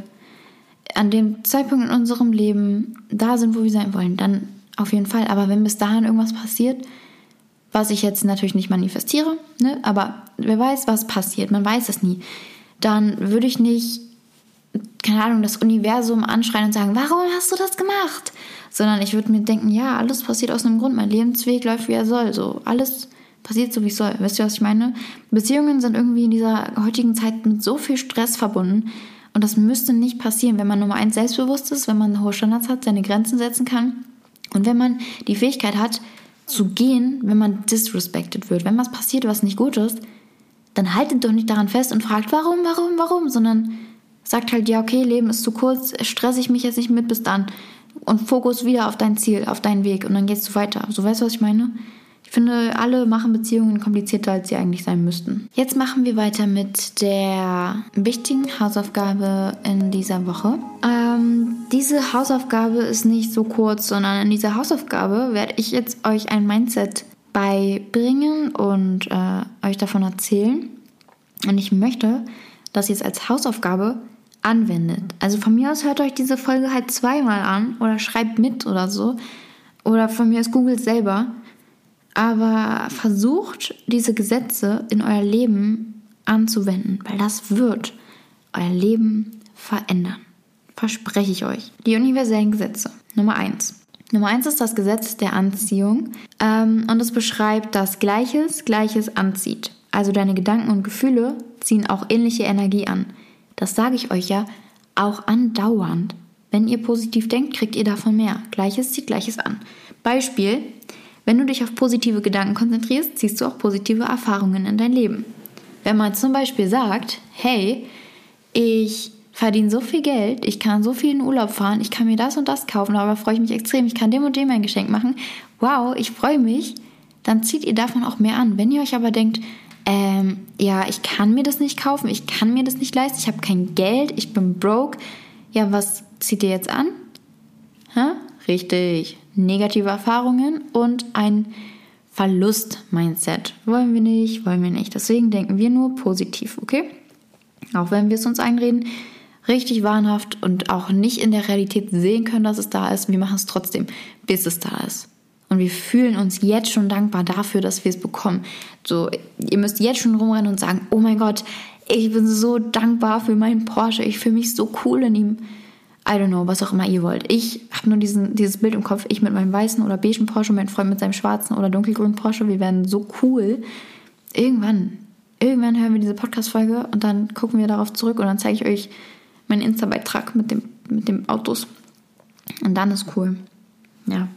an dem Zeitpunkt in unserem Leben da sind, wo wir sein wollen, dann auf jeden Fall. Aber wenn bis dahin irgendwas passiert, was ich jetzt natürlich nicht manifestiere, ne? Aber wer weiß, was passiert, man weiß es nie, dann würde ich nicht, keine Ahnung, das Universum anschreien und sagen, warum hast du das gemacht? Sondern ich würde mir denken, ja, alles passiert aus einem Grund, mein Lebensweg läuft, wie er soll, so, alles passiert so, wie es soll. Wisst ihr, was ich meine? Beziehungen sind irgendwie in dieser heutigen Zeit mit so viel Stress verbunden und das müsste nicht passieren, wenn man Nummer eins selbstbewusst ist, wenn man hohe Standards hat, seine Grenzen setzen kann und wenn man die Fähigkeit hat, zu gehen, wenn man disrespected wird. Wenn was passiert, was nicht gut ist, dann haltet doch nicht daran fest und fragt, warum, warum, warum, sondern sagt halt, ja, okay, Leben ist zu kurz, stress ich mich jetzt nicht mit, bis dann. Und Fokus wieder auf dein Ziel, auf deinen Weg und dann gehst du weiter. So, weißt du, was ich meine? Ich finde, alle machen Beziehungen komplizierter, als sie eigentlich sein müssten. Jetzt machen wir weiter mit der wichtigen Hausaufgabe in dieser Woche. Ähm, diese Hausaufgabe ist nicht so kurz, sondern in dieser Hausaufgabe werde ich jetzt euch ein Mindset beibringen und äh, euch davon erzählen. Und ich möchte, dass ihr es als Hausaufgabe anwendet. Also von mir aus hört euch diese Folge halt zweimal an oder schreibt mit oder so. Oder von mir aus googelt selber. Aber versucht, diese Gesetze in euer Leben anzuwenden, weil das wird euer Leben verändern. Verspreche ich euch. Die universellen Gesetze. Nummer eins. Nummer eins ist das Gesetz der Anziehung. Ähm, und es beschreibt, dass Gleiches Gleiches anzieht. Also deine Gedanken und Gefühle ziehen auch ähnliche Energie an. Das sage ich euch ja auch andauernd. Wenn ihr positiv denkt, kriegt ihr davon mehr. Gleiches zieht Gleiches an. Beispiel: Wenn du dich auf positive Gedanken konzentrierst, ziehst du auch positive Erfahrungen in dein Leben. Wenn man zum Beispiel sagt, hey, ich verdiene so viel Geld, ich kann so viel in Urlaub fahren, ich kann mir das und das kaufen, aber freue ich mich extrem, ich kann dem und dem ein Geschenk machen. Wow, ich freue mich. Dann zieht ihr davon auch mehr an. Wenn ihr euch aber denkt, ähm, ja, ich kann mir das nicht kaufen, ich kann mir das nicht leisten, ich habe kein Geld, ich bin broke, ja, was zieht ihr jetzt an? Hä? Richtig, negative Erfahrungen und ein Verlust-Mindset. Wollen wir nicht, wollen wir nicht. Deswegen denken wir nur positiv, okay? Auch wenn wir es uns einreden, richtig wahnhaft und auch nicht in der Realität sehen können, dass es da ist, wir machen es trotzdem, bis es da ist. Und wir fühlen uns jetzt schon dankbar dafür, dass wir es bekommen. So, ihr müsst jetzt schon rumrennen und sagen, oh mein Gott, ich bin so dankbar für meinen Porsche, ich fühle mich so cool in ihm. I don't know, was auch immer ihr wollt. Ich habe nur diesen, dieses Bild im Kopf, ich mit meinem weißen oder beigen Porsche, mein Freund mit seinem schwarzen oder dunkelgrünen Porsche, wir werden so cool. Irgendwann, irgendwann hören wir diese Podcast-Folge und dann gucken wir darauf zurück und dann zeige ich euch meinen Insta-Beitrag mit dem, mit dem Autos. Und dann ist cool. Ja.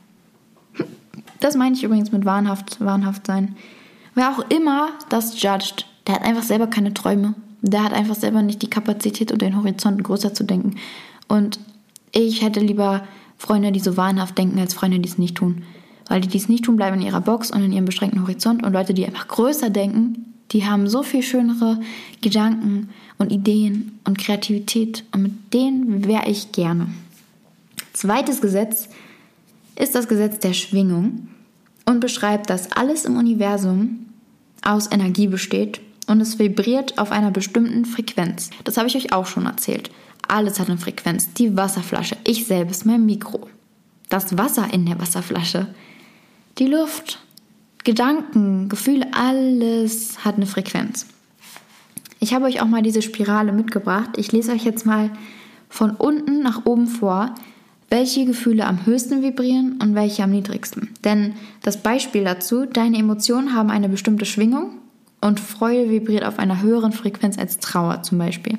Das meine ich übrigens mit wahnhaft, wahnhaft sein. Wer auch immer das judgt, der hat einfach selber keine Träume. Der hat einfach selber nicht die Kapazität und den Horizont größer zu denken. Und ich hätte lieber Freunde, die so wahnhaft denken, als Freunde, die es nicht tun. Weil die, die es nicht tun, bleiben in ihrer Box und in ihrem beschränkten Horizont. Und Leute, die einfach größer denken, die haben so viel schönere Gedanken und Ideen und Kreativität. Und mit denen wäre ich gerne. Zweites Gesetz ist das Gesetz der Schwingung und beschreibt, dass alles im Universum aus Energie besteht und es vibriert auf einer bestimmten Frequenz. Das habe ich euch auch schon erzählt. Alles hat eine Frequenz. Die Wasserflasche, ich selbst, mein Mikro, das Wasser in der Wasserflasche, die Luft, Gedanken, Gefühle, alles hat eine Frequenz. Ich habe euch auch mal diese Spirale mitgebracht. Ich lese euch jetzt mal von unten nach oben vor, welche Gefühle am höchsten vibrieren und welche am niedrigsten. Denn das Beispiel dazu, deine Emotionen haben eine bestimmte Schwingung und Freude vibriert auf einer höheren Frequenz als Trauer zum Beispiel.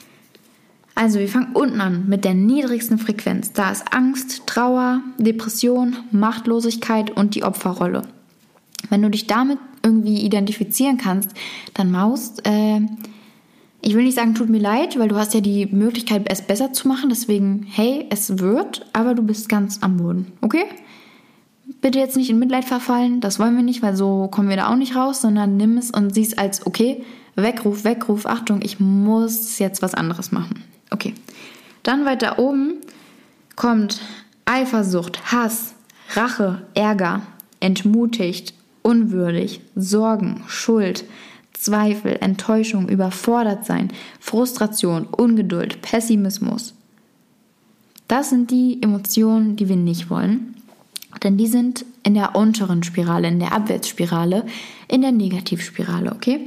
Also wir fangen unten an mit der niedrigsten Frequenz. Da ist Angst, Trauer, Depression, Machtlosigkeit und die Opferrolle. Wenn du dich damit irgendwie identifizieren kannst, dann Maus, äh, ich will nicht sagen, tut mir leid, weil du hast ja die Möglichkeit, es besser zu machen. Deswegen, hey, es wird, aber du bist ganz am Boden, okay? Bitte jetzt nicht in Mitleid verfallen, das wollen wir nicht, weil so kommen wir da auch nicht raus, sondern nimm es und sieh es als, okay, Weckruf, Weckruf, Achtung, ich muss jetzt was anderes machen. Okay, dann weiter oben kommt Eifersucht, Hass, Rache, Ärger, entmutigt, unwürdig, Sorgen, Schuld, Zweifel, Enttäuschung, überfordert sein, Frustration, Ungeduld, Pessimismus. Das sind die Emotionen, die wir nicht wollen, denn die sind in der unteren Spirale, in der Abwärtsspirale, in der Negativspirale, okay?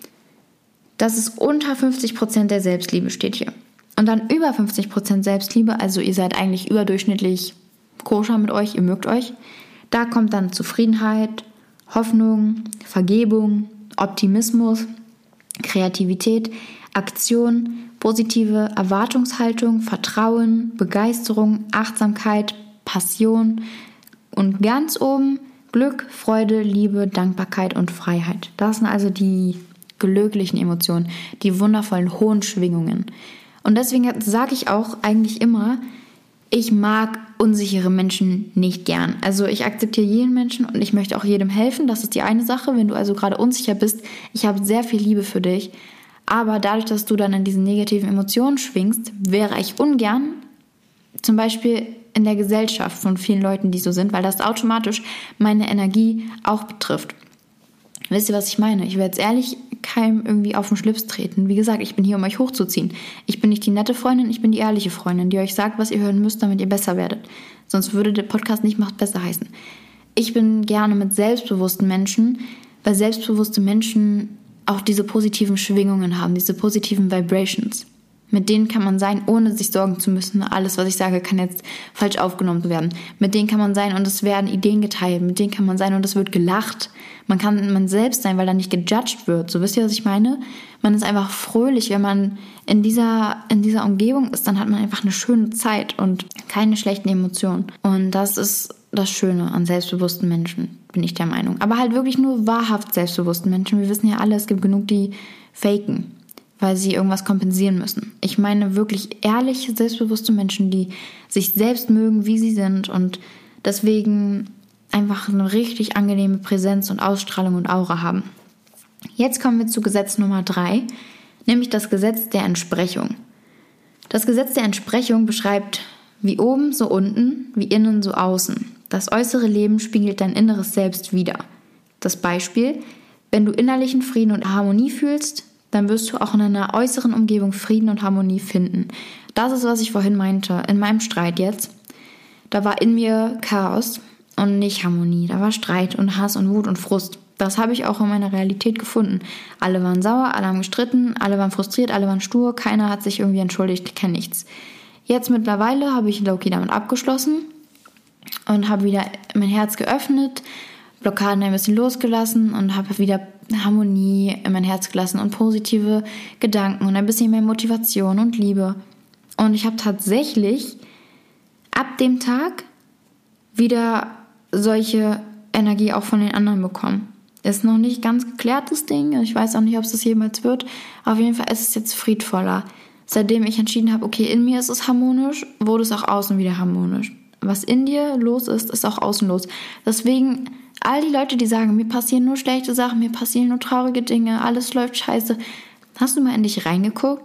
Das ist unter fünfzig Prozent der Selbstliebe, steht hier. Und dann über fünfzig Prozent Selbstliebe, also ihr seid eigentlich überdurchschnittlich koscher mit euch, ihr mögt euch. Da kommt dann Zufriedenheit, Hoffnung, Vergebung, Optimismus, Kreativität, Aktion, positive Erwartungshaltung, Vertrauen, Begeisterung, Achtsamkeit, Passion und ganz oben Glück, Freude, Liebe, Dankbarkeit und Freiheit. Das sind also die glücklichen Emotionen, die wundervollen hohen Schwingungen. Und deswegen sage ich auch eigentlich immer, ich mag unsichere Menschen nicht gern. Also ich akzeptiere jeden Menschen und ich möchte auch jedem helfen. Das ist die eine Sache. Wenn du also gerade unsicher bist, ich habe sehr viel Liebe für dich. Aber dadurch, dass du dann in diesen negativen Emotionen schwingst, wäre ich ungern zum Beispiel in der Gesellschaft von vielen Leuten, die so sind, weil das automatisch meine Energie auch betrifft. Wisst ihr, was ich meine? Ich will jetzt ehrlich keinem irgendwie auf den Schlips treten. Wie gesagt, ich bin hier, um euch hochzuziehen. Ich bin nicht die nette Freundin, ich bin die ehrliche Freundin, die euch sagt, was ihr hören müsst, damit ihr besser werdet. Sonst würde der Podcast nicht macht besser heißen. Ich bin gerne mit selbstbewussten Menschen, weil selbstbewusste Menschen auch diese positiven Schwingungen haben, diese positiven Vibrations. Mit denen kann man sein, ohne sich sorgen zu müssen. Alles, was ich sage, kann jetzt falsch aufgenommen werden. Mit denen kann man sein und es werden Ideen geteilt. Mit denen kann man sein und es wird gelacht. Man kann man selbst sein, weil da nicht gejudged wird. So, wisst ihr, was ich meine? Man ist einfach fröhlich. Wenn man in dieser, in dieser Umgebung ist, dann hat man einfach eine schöne Zeit und keine schlechten Emotionen. Und das ist das Schöne an selbstbewussten Menschen, bin ich der Meinung. Aber halt wirklich nur wahrhaft selbstbewussten Menschen. Wir wissen ja alle, es gibt genug, die faken. weil sie irgendwas kompensieren müssen. Ich meine wirklich ehrliche, selbstbewusste Menschen, die sich selbst mögen, wie sie sind und deswegen einfach eine richtig angenehme Präsenz und Ausstrahlung und Aura haben. Jetzt kommen wir zu Gesetz Nummer drei, nämlich das Gesetz der Entsprechung. Das Gesetz der Entsprechung beschreibt, wie oben, so unten, wie innen, so außen. Das äußere Leben spiegelt dein inneres Selbst wider. Das Beispiel: Wenn du innerlichen Frieden und Harmonie fühlst, dann wirst du auch in deiner äußeren Umgebung Frieden und Harmonie finden. Das ist, was ich vorhin meinte, in meinem Streit jetzt. Da war in mir Chaos und nicht Harmonie. Da war Streit und Hass und Wut und Frust. Das habe ich auch in meiner Realität gefunden. Alle waren sauer, alle haben gestritten, alle waren frustriert, alle waren stur, keiner hat sich irgendwie entschuldigt, kein nichts. Jetzt mittlerweile habe ich Loki damit abgeschlossen und habe wieder mein Herz geöffnet, Blockaden ein bisschen losgelassen und habe wieder Harmonie in mein Herz gelassen und positive Gedanken und ein bisschen mehr Motivation und Liebe. Und ich habe tatsächlich ab dem Tag wieder solche Energie auch von den anderen bekommen. Ist noch nicht ganz geklärtes Ding. Ich weiß auch nicht, ob es das jemals wird. Auf jeden Fall ist es jetzt friedvoller. Seitdem ich entschieden habe, okay, in mir ist es harmonisch, wurde es auch außen wieder harmonisch. Was in dir los ist, ist auch außen los. Deswegen, all die Leute, die sagen, mir passieren nur schlechte Sachen, mir passieren nur traurige Dinge, alles läuft scheiße. Hast du mal in dich reingeguckt?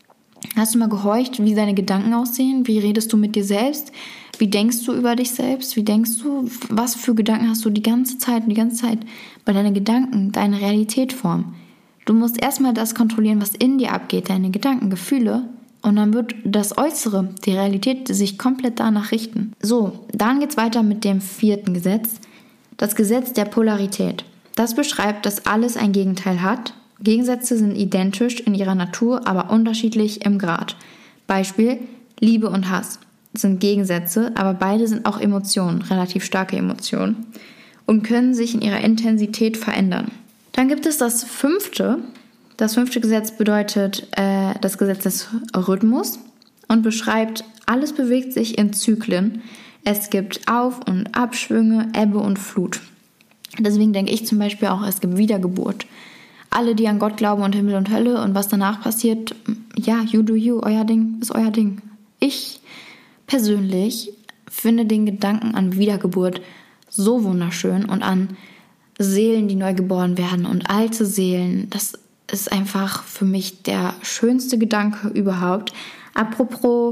Hast du mal gehorcht, wie deine Gedanken aussehen? Wie redest du mit dir selbst? Wie denkst du über dich selbst? Wie denkst du, was für Gedanken hast du die ganze Zeit und die ganze Zeit? Weil deine Gedanken deine Realität formen. Du musst erstmal das kontrollieren, was in dir abgeht, deine Gedanken, Gefühle. Und dann wird das Äußere, die Realität, sich komplett danach richten. So, dann geht's weiter mit dem vierten Gesetz. Das Gesetz der Polarität. Das beschreibt, dass alles ein Gegenteil hat. Gegensätze sind identisch in ihrer Natur, aber unterschiedlich im Grad. Beispiel: Liebe und Hass sind Gegensätze, aber beide sind auch Emotionen, relativ starke Emotionen und können sich in ihrer Intensität verändern. Dann gibt es das fünfte. Das fünfte Gesetz bedeutet äh, das Gesetz des Rhythmus und beschreibt, alles bewegt sich in Zyklen. Es gibt Auf- und Abschwünge, Ebbe und Flut. Deswegen denke ich zum Beispiel auch, es gibt Wiedergeburt. Alle, die an Gott glauben und Himmel und Hölle und was danach passiert, ja, you do you, euer Ding ist euer Ding. Ich persönlich finde den Gedanken an Wiedergeburt so wunderschön und an Seelen, die neu geboren werden und alte Seelen. Das ist einfach für mich der schönste Gedanke überhaupt. Apropos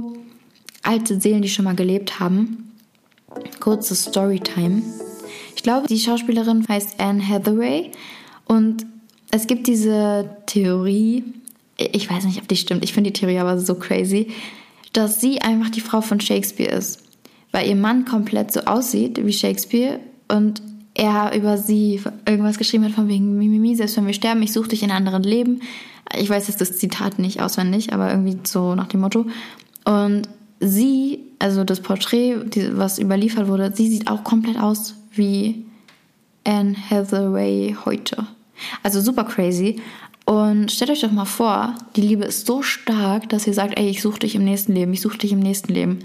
alte Seelen, die schon mal gelebt haben. Kurze Storytime. Ich glaube, die Schauspielerin heißt Anne Hathaway und es gibt diese Theorie, ich weiß nicht, ob die stimmt, ich finde die Theorie aber so crazy, dass sie einfach die Frau von Shakespeare ist, weil ihr Mann komplett so aussieht wie Shakespeare und er über sie irgendwas geschrieben hat von wegen Mimimi, selbst wenn wir sterben, ich suche dich in einem anderen Leben. Ich weiß jetzt das Zitat nicht auswendig, aber irgendwie so nach dem Motto. Und sie, also das Porträt, was überliefert wurde, sie sieht auch komplett aus wie Anne Hathaway heute. Also super crazy. Und stellt euch doch mal vor, die Liebe ist so stark, dass ihr sagt, ey, ich suche dich im nächsten Leben, ich suche dich im nächsten Leben.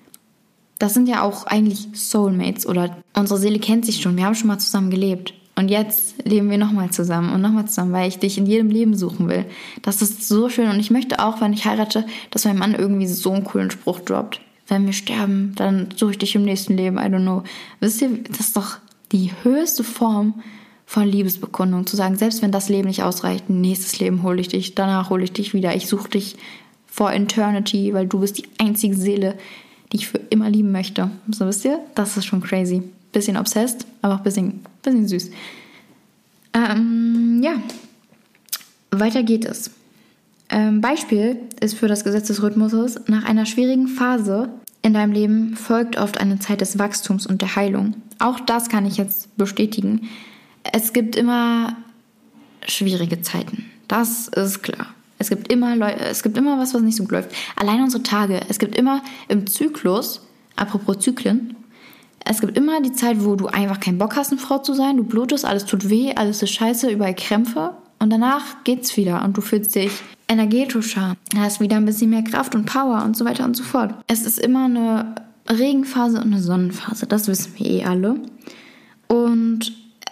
Das sind ja auch eigentlich Soulmates oder unsere Seele kennt sich schon, wir haben schon mal zusammen gelebt. Und jetzt leben wir nochmal zusammen und nochmal zusammen, weil ich dich in jedem Leben suchen will. Das ist so schön und ich möchte auch, wenn ich heirate, dass mein Mann irgendwie so einen coolen Spruch droppt. Wenn wir sterben, dann suche ich dich im nächsten Leben, I don't know. Wisst ihr, das ist doch die höchste Form von Liebesbekundung, zu sagen, selbst wenn das Leben nicht ausreicht, nächstes Leben hole ich dich, danach hole ich dich wieder, ich suche dich for eternity, weil du bist die einzige Seele, die ich für immer lieben möchte. So, wisst ihr? Das ist schon crazy. Bisschen obsessed, aber auch bisschen, bisschen süß. Ähm, ja. Weiter geht es. Ähm, Beispiel ist für das Gesetz des Rhythmuses: Nach einer schwierigen Phase in deinem Leben folgt oft eine Zeit des Wachstums und der Heilung. Auch das kann ich jetzt bestätigen. Es gibt immer schwierige Zeiten. Das ist klar. Es gibt immer Leu- es gibt immer was, was nicht so gut läuft. Allein unsere Tage. Es gibt immer im Zyklus, apropos Zyklen, es gibt immer die Zeit, wo du einfach keinen Bock hast, eine Frau zu sein. Du blutest, alles tut weh, alles ist scheiße, überall Krämpfe. Und danach geht's wieder und du fühlst dich energetischer. Hast wieder ein bisschen mehr Kraft und Power und so weiter und so fort. Es ist immer eine Regenphase und eine Sonnenphase. Das wissen wir eh alle. Und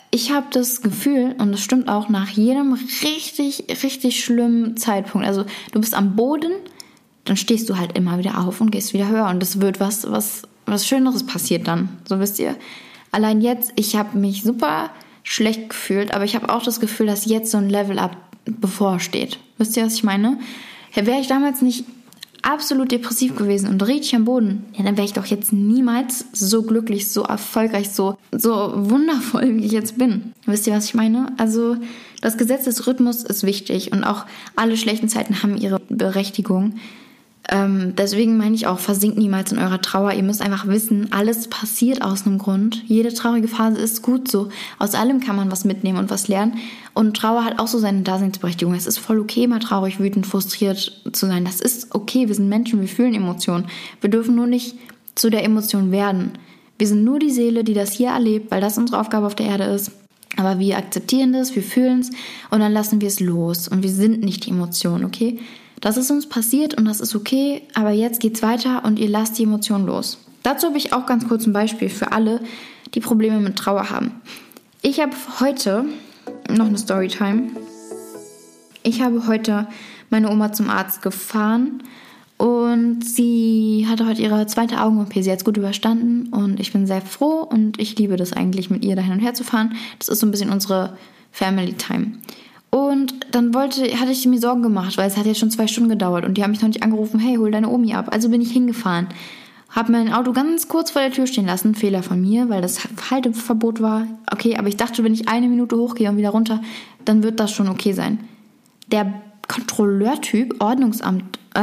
ich habe das Gefühl, und das stimmt auch, nach jedem richtig, richtig schlimmen Zeitpunkt, also du bist am Boden, dann stehst du halt immer wieder auf und gehst wieder höher und es wird was, was, was Schöneres passiert dann, so wisst ihr. Allein jetzt, ich habe mich super schlecht gefühlt, aber ich habe auch das Gefühl, dass jetzt so ein Level-Up bevorsteht. Wisst ihr, was ich meine? Wäre ich damals nicht absolut depressiv gewesen und richtig am Boden, ja, dann wäre ich doch jetzt niemals so glücklich, so erfolgreich, so, so wundervoll, wie ich jetzt bin. Wisst ihr, was ich meine? Also das Gesetz des Rhythmus ist wichtig und auch alle schlechten Zeiten haben ihre Berechtigung. Ähm, deswegen meine ich auch, versinkt niemals in eurer Trauer. Ihr müsst einfach wissen, alles passiert aus einem Grund. Jede traurige Phase ist gut so. Aus allem kann man was mitnehmen und was lernen. Und Trauer hat auch so seine Daseinsberechtigung. Es ist voll okay, mal traurig, wütend, frustriert zu sein. Das ist okay. Wir sind Menschen, wir fühlen Emotionen. Wir dürfen nur nicht zu der Emotion werden. Wir sind nur die Seele, die das hier erlebt, weil das unsere Aufgabe auf der Erde ist. Aber wir akzeptieren das, wir fühlen es und dann lassen wir es los. Und wir sind nicht die Emotion, okay? Das ist uns passiert und das ist okay, aber jetzt geht's weiter und ihr lasst die Emotionen los. Dazu habe ich auch ganz kurz ein Beispiel für alle, die Probleme mit Trauer haben. Ich habe heute noch eine Storytime. Ich habe heute meine Oma zum Arzt gefahren und sie hatte heute ihre zweite Augen-O P. Sie hat es gut überstanden und ich bin sehr froh und ich liebe das eigentlich, mit ihr da hin und her zu fahren. Das ist so ein bisschen unsere Family Time. Und dann wollte, hatte ich mir Sorgen gemacht, weil es hat jetzt schon zwei Stunden gedauert und die haben mich noch nicht angerufen, hey, hol deine Omi ab. Also bin ich hingefahren, habe mein Auto ganz kurz vor der Tür stehen lassen, Fehler von mir, weil das Halteverbot war. Okay, aber ich dachte, wenn ich eine Minute hochgehe und wieder runter, dann wird das schon okay sein. Der Kontrolleurtyp, Ordnungsamt, äh,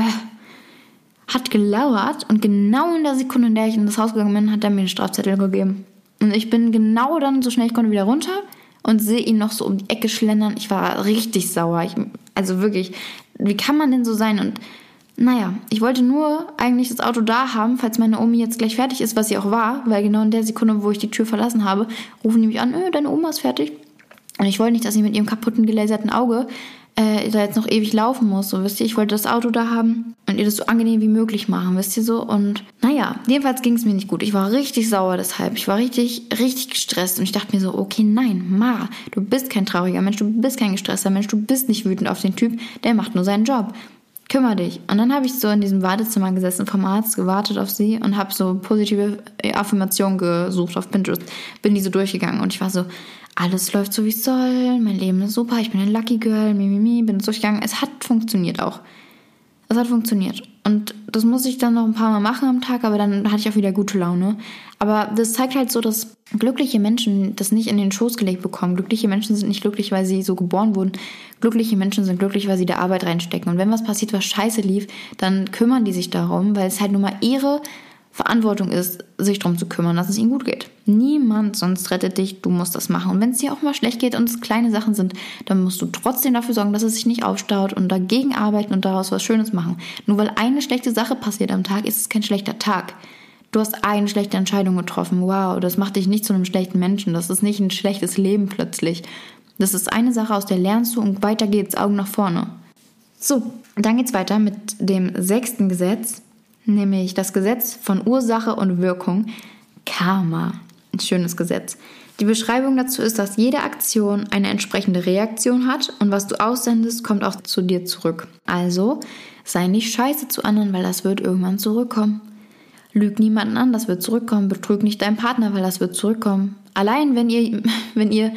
hat gelauert und genau in der Sekunde, in der ich in das Haus gegangen bin, hat er mir einen Strafzettel gegeben. Und ich bin genau dann, so schnell ich konnte, wieder runter und sehe ihn noch so um die Ecke schlendern. Ich war richtig sauer. Ich, also wirklich, wie kann man denn so sein? Und naja, ich wollte nur eigentlich das Auto da haben, falls meine Omi jetzt gleich fertig ist, was sie auch war, weil genau in der Sekunde, wo ich die Tür verlassen habe, rufen die mich an, äh, deine Oma ist fertig. Und ich wollte nicht, dass sie mit ihrem kaputten, gelaserten Auge äh, da jetzt noch ewig laufen muss, so, wisst ihr. Ich wollte das Auto da haben und ihr das so angenehm wie möglich machen, wisst ihr so. Und naja, jedenfalls ging es mir nicht gut. Ich war richtig sauer deshalb. Ich war richtig, richtig gestresst und ich dachte mir so, okay, nein, Mara, du bist kein trauriger Mensch, du bist kein gestresster Mensch, du bist nicht wütend auf den Typ, der macht nur seinen Job. Kümmer dich. Und dann habe ich so in diesem Wartezimmer gesessen vom Arzt, gewartet auf sie und habe so positive Affirmationen gesucht auf Pinterest. Bin die so durchgegangen und ich war so, alles läuft so wie es soll, mein Leben ist super, ich bin ein Lucky Girl, mimimi, bin durchgegangen. Es hat funktioniert auch. Es hat funktioniert. Und das muss ich dann noch ein paar Mal machen am Tag, aber dann hatte ich auch wieder gute Laune. Aber das zeigt halt so, dass glückliche Menschen das nicht in den Schoß gelegt bekommen. Glückliche Menschen sind nicht glücklich, weil sie so geboren wurden. Glückliche Menschen sind glücklich, weil sie da Arbeit reinstecken. Und wenn was passiert, was scheiße lief, dann kümmern die sich darum, weil es halt nun mal ihre Verantwortung ist, sich darum zu kümmern, dass es ihnen gut geht. Niemand sonst rettet dich, du musst das machen. Und wenn es dir auch mal schlecht geht und es kleine Sachen sind, dann musst du trotzdem dafür sorgen, dass es sich nicht aufstaut und dagegen arbeiten und daraus was Schönes machen. Nur weil eine schlechte Sache passiert am Tag, ist es kein schlechter Tag. Du hast eine schlechte Entscheidung getroffen. Wow, das macht dich nicht zu einem schlechten Menschen. Das ist nicht ein schlechtes Leben plötzlich. Das ist eine Sache, aus der lernst du und weiter geht's, Augen nach vorne. So, dann geht's weiter mit dem sechsten Gesetz, nämlich das Gesetz von Ursache und Wirkung, Karma. Ein schönes Gesetz. Die Beschreibung dazu ist, dass jede Aktion eine entsprechende Reaktion hat und was du aussendest, kommt auch zu dir zurück. Also sei nicht scheiße zu anderen, weil das wird irgendwann zurückkommen. Lüg niemanden an, das wird zurückkommen. Betrüg nicht deinen Partner, weil das wird zurückkommen. Allein wenn ihr, wenn ihr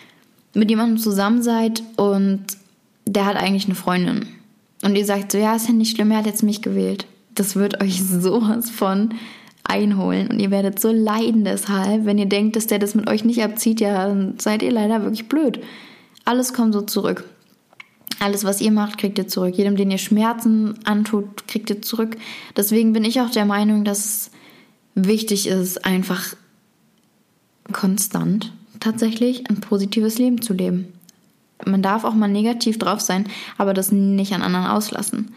mit jemandem zusammen seid und der hat eigentlich eine Freundin und ihr sagt so, ja, ist ja nicht schlimm, er hat jetzt mich gewählt. Das wird euch sowas von einholen und ihr werdet so leiden deshalb. Wenn ihr denkt, dass der das mit euch nicht abzieht, ja, dann seid ihr leider wirklich blöd. Alles kommt so zurück. Alles, was ihr macht, kriegt ihr zurück. Jedem, den ihr Schmerzen antut, kriegt ihr zurück. Deswegen bin ich auch der Meinung, dass es wichtig ist, einfach konstant tatsächlich ein positives Leben zu leben. Man darf auch mal negativ drauf sein, aber das nicht an anderen auslassen.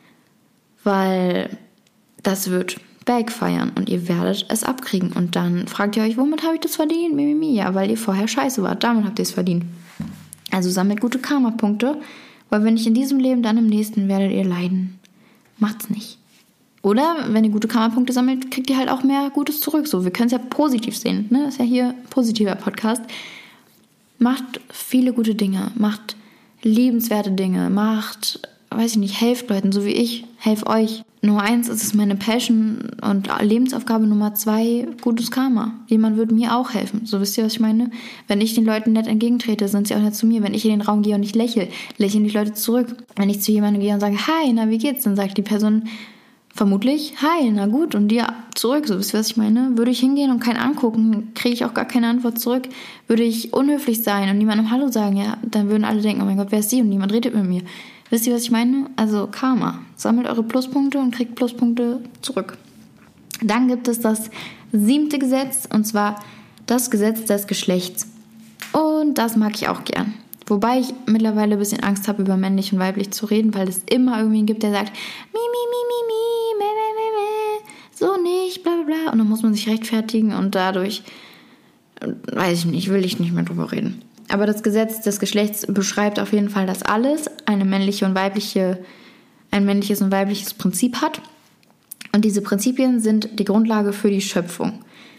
Weil das wird backfiren und ihr werdet es abkriegen. Und dann fragt ihr euch, womit habe ich das verdient? Mimimi. Ja, weil ihr vorher scheiße wart. Damit habt ihr es verdient. Also sammelt gute Karma-Punkte, weil wenn nicht in diesem Leben, dann im nächsten werdet ihr leiden. Macht's nicht. Oder wenn ihr gute Karma-Punkte sammelt, kriegt ihr halt auch mehr Gutes zurück. So, wir können es ja positiv sehen. Ne? Das ist ja hier ein positiver Podcast. macht viele gute Dinge, macht liebenswerte Dinge, macht, weiß ich nicht, helft Leuten, so wie ich, helf euch. Nummer eins ist es meine Passion und Lebensaufgabe Nummer zwei, gutes Karma. Jemand wird mir auch helfen. So, wisst ihr, was ich meine? Wenn ich den Leuten nett entgegentrete, sind sie auch nett zu mir. Wenn ich in den Raum gehe und nicht lächle, lächeln die Leute zurück. Wenn ich zu jemandem gehe und sage, hi, na, wie geht's? Dann sagt die Person vermutlich, hi, na gut, und dir zurück. So, wisst ihr, was ich meine? Würde ich hingehen und keinen angucken, kriege ich auch gar keine Antwort zurück. Würde ich unhöflich sein und niemandem Hallo sagen, ja, dann würden alle denken, oh mein Gott, wer ist sie? Und niemand redet mit mir. Wisst ihr, was ich meine? Also Karma. Sammelt eure Pluspunkte und kriegt Pluspunkte zurück. Dann gibt es das siebte Gesetz, und zwar das Gesetz des Geschlechts. Und das mag ich auch gern. Wobei ich mittlerweile ein bisschen Angst habe, über männlich und weiblich zu reden, weil es immer irgendwen gibt, der sagt, mi, mi, mi, mi, mi, me, me, me, me, so nicht, bla, bla, bla. Und dann muss man sich rechtfertigen und dadurch, weiß ich nicht, will ich nicht mehr drüber reden. Aber das Gesetz des Geschlechts beschreibt auf jeden Fall, dass alles eine männliche und weibliche, ein männliches und weibliches Prinzip hat. Und diese Prinzipien sind die Grundlage für die Schöpfung.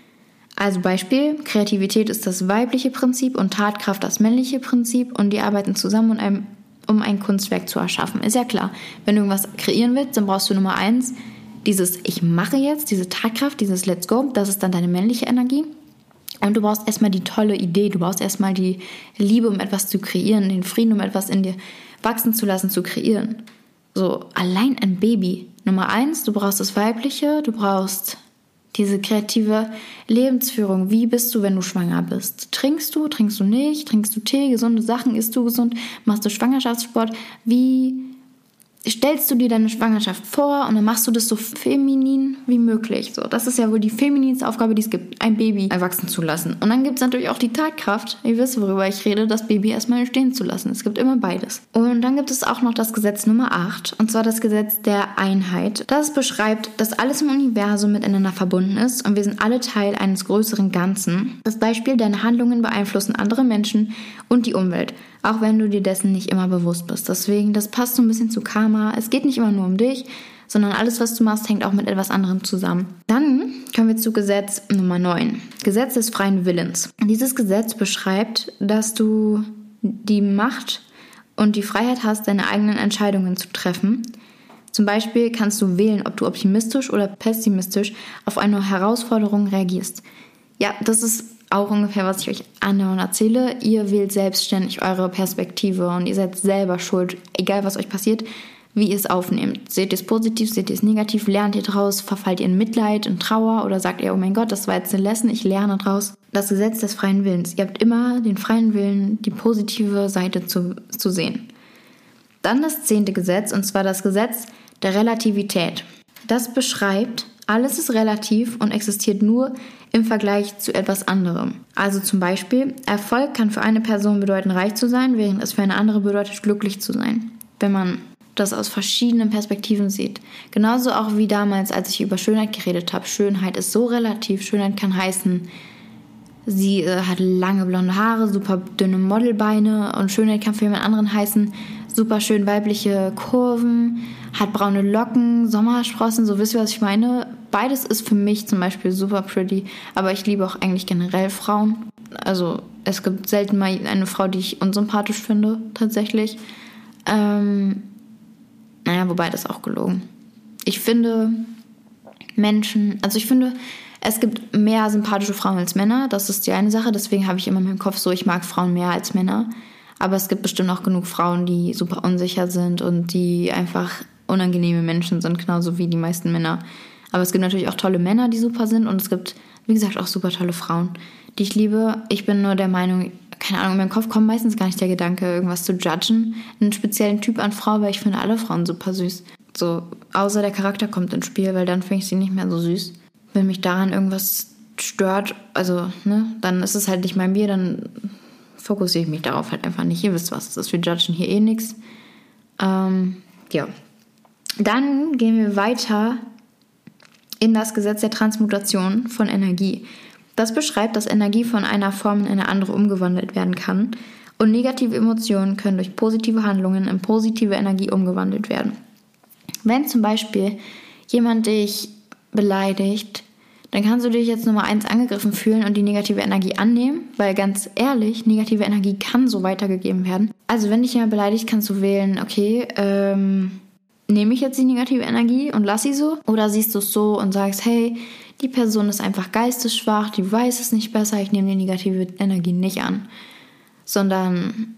Also Beispiel, Kreativität ist das weibliche Prinzip und Tatkraft das männliche Prinzip und die arbeiten zusammen, um ein, um ein Kunstwerk zu erschaffen. Ist ja klar, wenn du irgendwas kreieren willst, dann brauchst du Nummer eins, dieses Ich mache jetzt, diese Tatkraft, dieses Let's Go, das ist dann deine männliche Energie. Und du brauchst erstmal die tolle Idee, du brauchst erstmal die Liebe, um etwas zu kreieren, den Frieden, um etwas in dir wachsen zu lassen, zu kreieren. So, allein ein Baby. Nummer eins, du brauchst das Weibliche, du brauchst diese kreative Lebensführung. Wie bist du, wenn du schwanger bist? Trinkst du, trinkst du nicht? Trinkst du Tee, gesunde Sachen? Isst du gesund? Machst du Schwangerschaftssport? Wie stellst du dir deine Schwangerschaft vor und dann machst du das so feminin wie möglich. So, das ist ja wohl die femininste Aufgabe, die es gibt, ein Baby erwachsen zu lassen. Und dann gibt es natürlich auch die Tatkraft, ihr wisst, worüber ich rede, das Baby erstmal entstehen zu lassen. Es gibt immer beides. Und dann gibt es auch noch das Gesetz Nummer acht, und zwar das Gesetz der Einheit. Das beschreibt, dass alles im Universum miteinander verbunden ist und wir sind alle Teil eines größeren Ganzen. Das Beispiel, deine Handlungen beeinflussen andere Menschen und die Umwelt, auch wenn du dir dessen nicht immer bewusst bist. Deswegen, das passt so ein bisschen zu Karma. Es geht nicht immer nur um dich, sondern alles, was du machst, hängt auch mit etwas anderem zusammen. Dann kommen wir zu Gesetz Nummer neun. Gesetz des freien Willens. Dieses Gesetz beschreibt, dass du die Macht und die Freiheit hast, deine eigenen Entscheidungen zu treffen. Zum Beispiel kannst du wählen, ob du optimistisch oder pessimistisch auf eine Herausforderung reagierst. Ja, das ist auch ungefähr, was ich euch andauernd erzähle. Ihr wählt selbstständig eure Perspektive und ihr seid selber schuld, egal was euch passiert, wie ihr es aufnehmt. Seht ihr es positiv, seht ihr es negativ, lernt ihr draus, verfallt ihr in Mitleid, in Trauer oder sagt ihr, oh mein Gott, das war jetzt eine Lesson, ich lerne draus. Das Gesetz des freien Willens. Ihr habt immer den freien Willen, die positive Seite zu, zu sehen. Dann das zehnte Gesetz, und zwar das Gesetz der Relativität. Das beschreibt, alles ist relativ und existiert nur im Vergleich zu etwas anderem. Also zum Beispiel, Erfolg kann für eine Person bedeuten, reich zu sein, während es für eine andere bedeutet, glücklich zu sein. Wenn man das aus verschiedenen Perspektiven sieht. Genauso auch wie damals, als ich über Schönheit geredet habe. Schönheit ist so relativ. Schönheit kann heißen, sie äh, hat lange blonde Haare, super dünne Modelbeine, und Schönheit kann für jemand anderen heißen, super schön weibliche Kurven, hat braune Locken, Sommersprossen, so wisst ihr, was ich meine? Beides ist für mich zum Beispiel super pretty, aber ich liebe auch eigentlich generell Frauen. Also es gibt selten mal eine Frau, die ich unsympathisch finde, tatsächlich. Ähm, naja, wobei das ist auch gelogen. Ich finde Menschen, also ich finde, es gibt mehr sympathische Frauen als Männer, das ist die eine Sache, deswegen habe ich immer in meinem Kopf so, ich mag Frauen mehr als Männer. Aber es gibt bestimmt auch genug Frauen, die super unsicher sind und die einfach unangenehme Menschen sind, genauso wie die meisten Männer. Aber es gibt natürlich auch tolle Männer, die super sind, und es gibt, wie gesagt, auch super tolle Frauen, die ich liebe. Ich bin nur der Meinung, keine Ahnung, in meinem Kopf kommt meistens gar nicht der Gedanke, irgendwas zu judgen, einen speziellen Typ an Frau, weil ich finde alle Frauen super süß. So, außer der Charakter kommt ins Spiel, weil dann finde ich sie nicht mehr so süß. Wenn mich daran irgendwas stört, also, ne, dann ist es halt nicht mein Bier, dann fokussiere ich mich darauf halt einfach nicht. Ihr wisst, was es ist. Wir judgen hier eh nichts. Ähm, ja. Dann gehen wir weiter in das Gesetz der Transmutation von Energie. Das beschreibt, dass Energie von einer Form in eine andere umgewandelt werden kann, und negative Emotionen können durch positive Handlungen in positive Energie umgewandelt werden. Wenn zum Beispiel jemand dich beleidigt, dann kannst du dich jetzt Nummer eins angegriffen fühlen und die negative Energie annehmen, weil ganz ehrlich, negative Energie kann so weitergegeben werden. Also wenn dich jemand beleidigt, kannst du wählen, okay, ähm, nehme ich jetzt die negative Energie und lass sie so? Oder siehst du es so und sagst, hey, die Person ist einfach geistesschwach, die weiß es nicht besser, ich nehme die negative Energie nicht an, sondern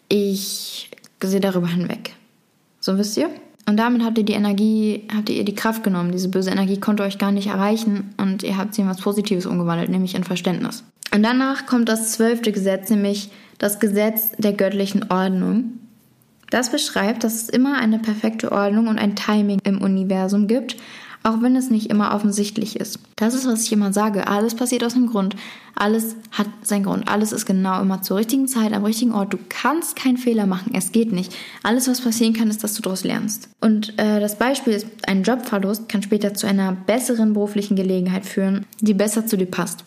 ich sehe darüber hinweg. So, wisst ihr? Und damit habt ihr die Energie, habt ihr die Kraft genommen. Diese böse Energie konnte euch gar nicht erreichen und ihr habt sie in was Positives umgewandelt, nämlich in Verständnis. Und danach kommt das zwölfte Gesetz, nämlich das Gesetz der göttlichen Ordnung. Das beschreibt, dass es immer eine perfekte Ordnung und ein Timing im Universum gibt, auch wenn es nicht immer offensichtlich ist. Das ist, was ich immer sage. Alles passiert aus einem Grund. Alles hat seinen Grund. Alles ist genau immer zur richtigen Zeit, am richtigen Ort. Du kannst keinen Fehler machen. Es geht nicht. Alles, was passieren kann, ist, dass du daraus lernst. Und äh, das Beispiel ist, ein Jobverlust kann später zu einer besseren beruflichen Gelegenheit führen, die besser zu dir passt.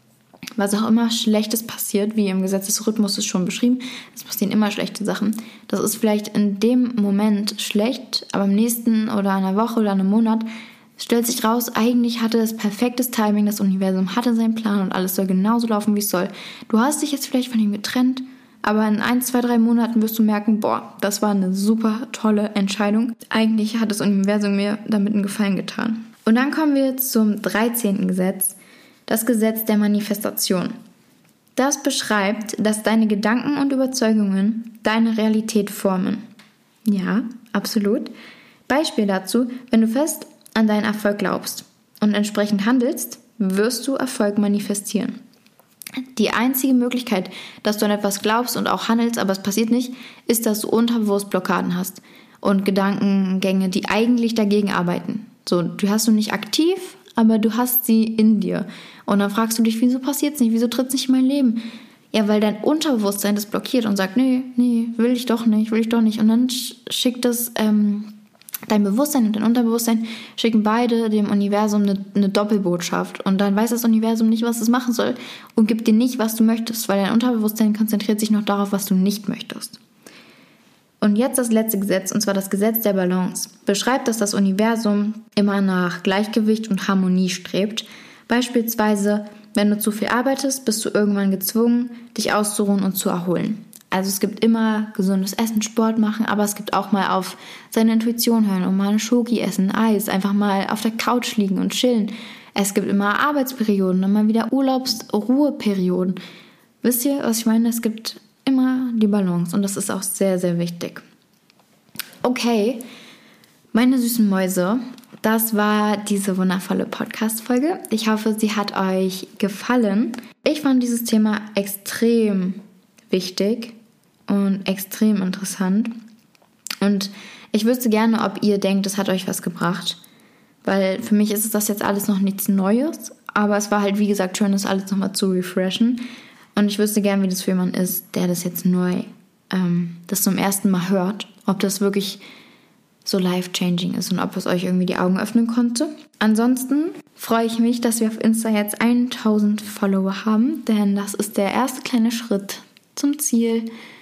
Was auch immer Schlechtes passiert, wie im Gesetzesrhythmus ist schon beschrieben, es passieren immer schlechte Sachen. Das ist vielleicht in dem Moment schlecht, aber im nächsten oder einer Woche oder einem Monat stellt sich raus, eigentlich hatte es perfektes Timing, das Universum hatte seinen Plan und alles soll genauso laufen, wie es soll. Du hast dich jetzt vielleicht von ihm getrennt, aber in ein, zwei, drei Monaten wirst du merken, boah, das war eine super tolle Entscheidung. Eigentlich hat das Universum mir damit einen Gefallen getan. Und dann kommen wir zum dreizehnten Gesetz, das Gesetz der Manifestation. Das beschreibt, dass deine Gedanken und Überzeugungen deine Realität formen. Ja, absolut. Beispiel dazu, wenn du fest an deinen Erfolg glaubst und entsprechend handelst, wirst du Erfolg manifestieren. Die einzige Möglichkeit, dass du an etwas glaubst und auch handelst, aber es passiert nicht, ist, dass du unterbewusst Blockaden hast und Gedankengänge, die eigentlich dagegen arbeiten. So, du hast du nicht aktiv, aber du hast sie in dir. Und dann fragst du dich, wieso passiert es nicht? Wieso tritt es nicht in mein Leben? Ja, weil dein Unterbewusstsein das blockiert und sagt, nee, nee, will ich doch nicht, will ich doch nicht. Und dann schickt es ähm, dein Bewusstsein und dein Unterbewusstsein schicken beide dem Universum eine, eine Doppelbotschaft. Und dann weiß das Universum nicht, was es machen soll und gibt dir nicht, was du möchtest, weil dein Unterbewusstsein konzentriert sich noch darauf, was du nicht möchtest. Und jetzt das letzte Gesetz, und zwar das Gesetz der Balance. Beschreibt, dass das Universum immer nach Gleichgewicht und Harmonie strebt. Beispielsweise, wenn du zu viel arbeitest, bist du irgendwann gezwungen, dich auszuruhen und zu erholen. Also es gibt immer gesundes Essen, Sport machen, aber es gibt auch mal auf seine Intuition hören und mal eine Schoki essen, Eis, einfach mal auf der Couch liegen und chillen. Es gibt immer Arbeitsperioden und mal wieder Urlaubsruheperioden. Wisst ihr, was ich meine? Es gibt immer die Balance und das ist auch sehr, sehr wichtig. Okay, meine süßen Mäuse, das war diese wundervolle Podcast-Folge. Ich hoffe, sie hat euch gefallen. Ich fand dieses Thema extrem wichtig und extrem interessant. Und ich wüsste gerne, ob ihr denkt, es hat euch was gebracht. Weil für mich ist das jetzt alles noch nichts Neues. Aber es war halt, wie gesagt, schön, das alles nochmal zu refreshen. Und ich wüsste gerne, wie das für jemanden ist, der das jetzt neu, ähm, das zum ersten Mal hört. Ob das wirklich so life-changing ist und ob es euch irgendwie die Augen öffnen konnte. Ansonsten freue ich mich, dass wir auf Insta jetzt tausend Follower haben. Denn das ist der erste kleine Schritt zum Ziel.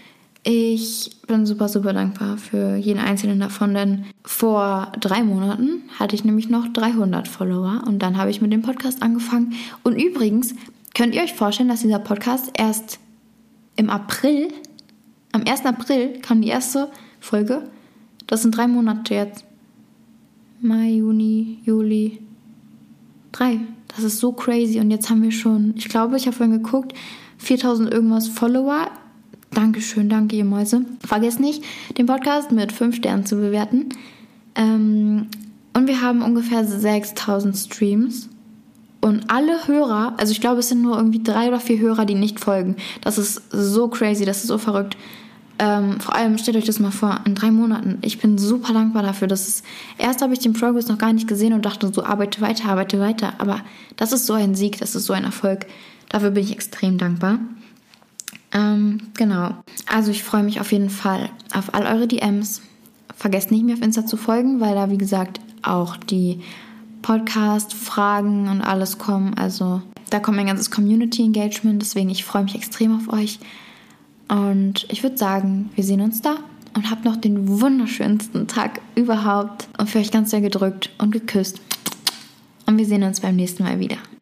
Ich bin super, super dankbar für jeden einzelnen davon, denn vor drei Monaten hatte ich nämlich noch dreihundert Follower und dann habe ich mit dem Podcast angefangen. Und übrigens, könnt ihr euch vorstellen, dass dieser Podcast erst im April, am ersten April kam die erste Folge. Das sind drei Monate jetzt. Mai, Juni, Juli, drei. Das ist so crazy und jetzt haben wir schon, ich glaube, ich habe vorhin geguckt, viertausend irgendwas Follower. Dankeschön, danke ihr Mäuse. Vergesst nicht, den Podcast mit fünf Sternen zu bewerten. Ähm, und wir haben ungefähr sechstausend Streams. Und alle Hörer, also ich glaube, es sind nur irgendwie drei oder vier Hörer, die nicht folgen. Das ist so crazy, das ist so verrückt. Ähm, vor allem, stellt euch das mal vor, in drei Monaten. Ich bin super dankbar dafür. Das ist, erst habe ich den Progress noch gar nicht gesehen und dachte so, arbeite weiter, arbeite weiter. Aber das ist so ein Sieg, das ist so ein Erfolg. Dafür bin ich extrem dankbar. Ähm, genau. Also ich freue mich auf jeden Fall auf all eure D Ms. Vergesst nicht, mir auf Insta zu folgen, weil da, wie gesagt, auch die Podcast-Fragen und alles kommen. Also da kommt mein ganzes Community-Engagement. Deswegen, ich freue mich extrem auf euch. Und ich würde sagen, wir sehen uns da und habt noch den wunderschönsten Tag überhaupt. Und für euch ganz sehr gedrückt und geküsst. Und wir sehen uns beim nächsten Mal wieder.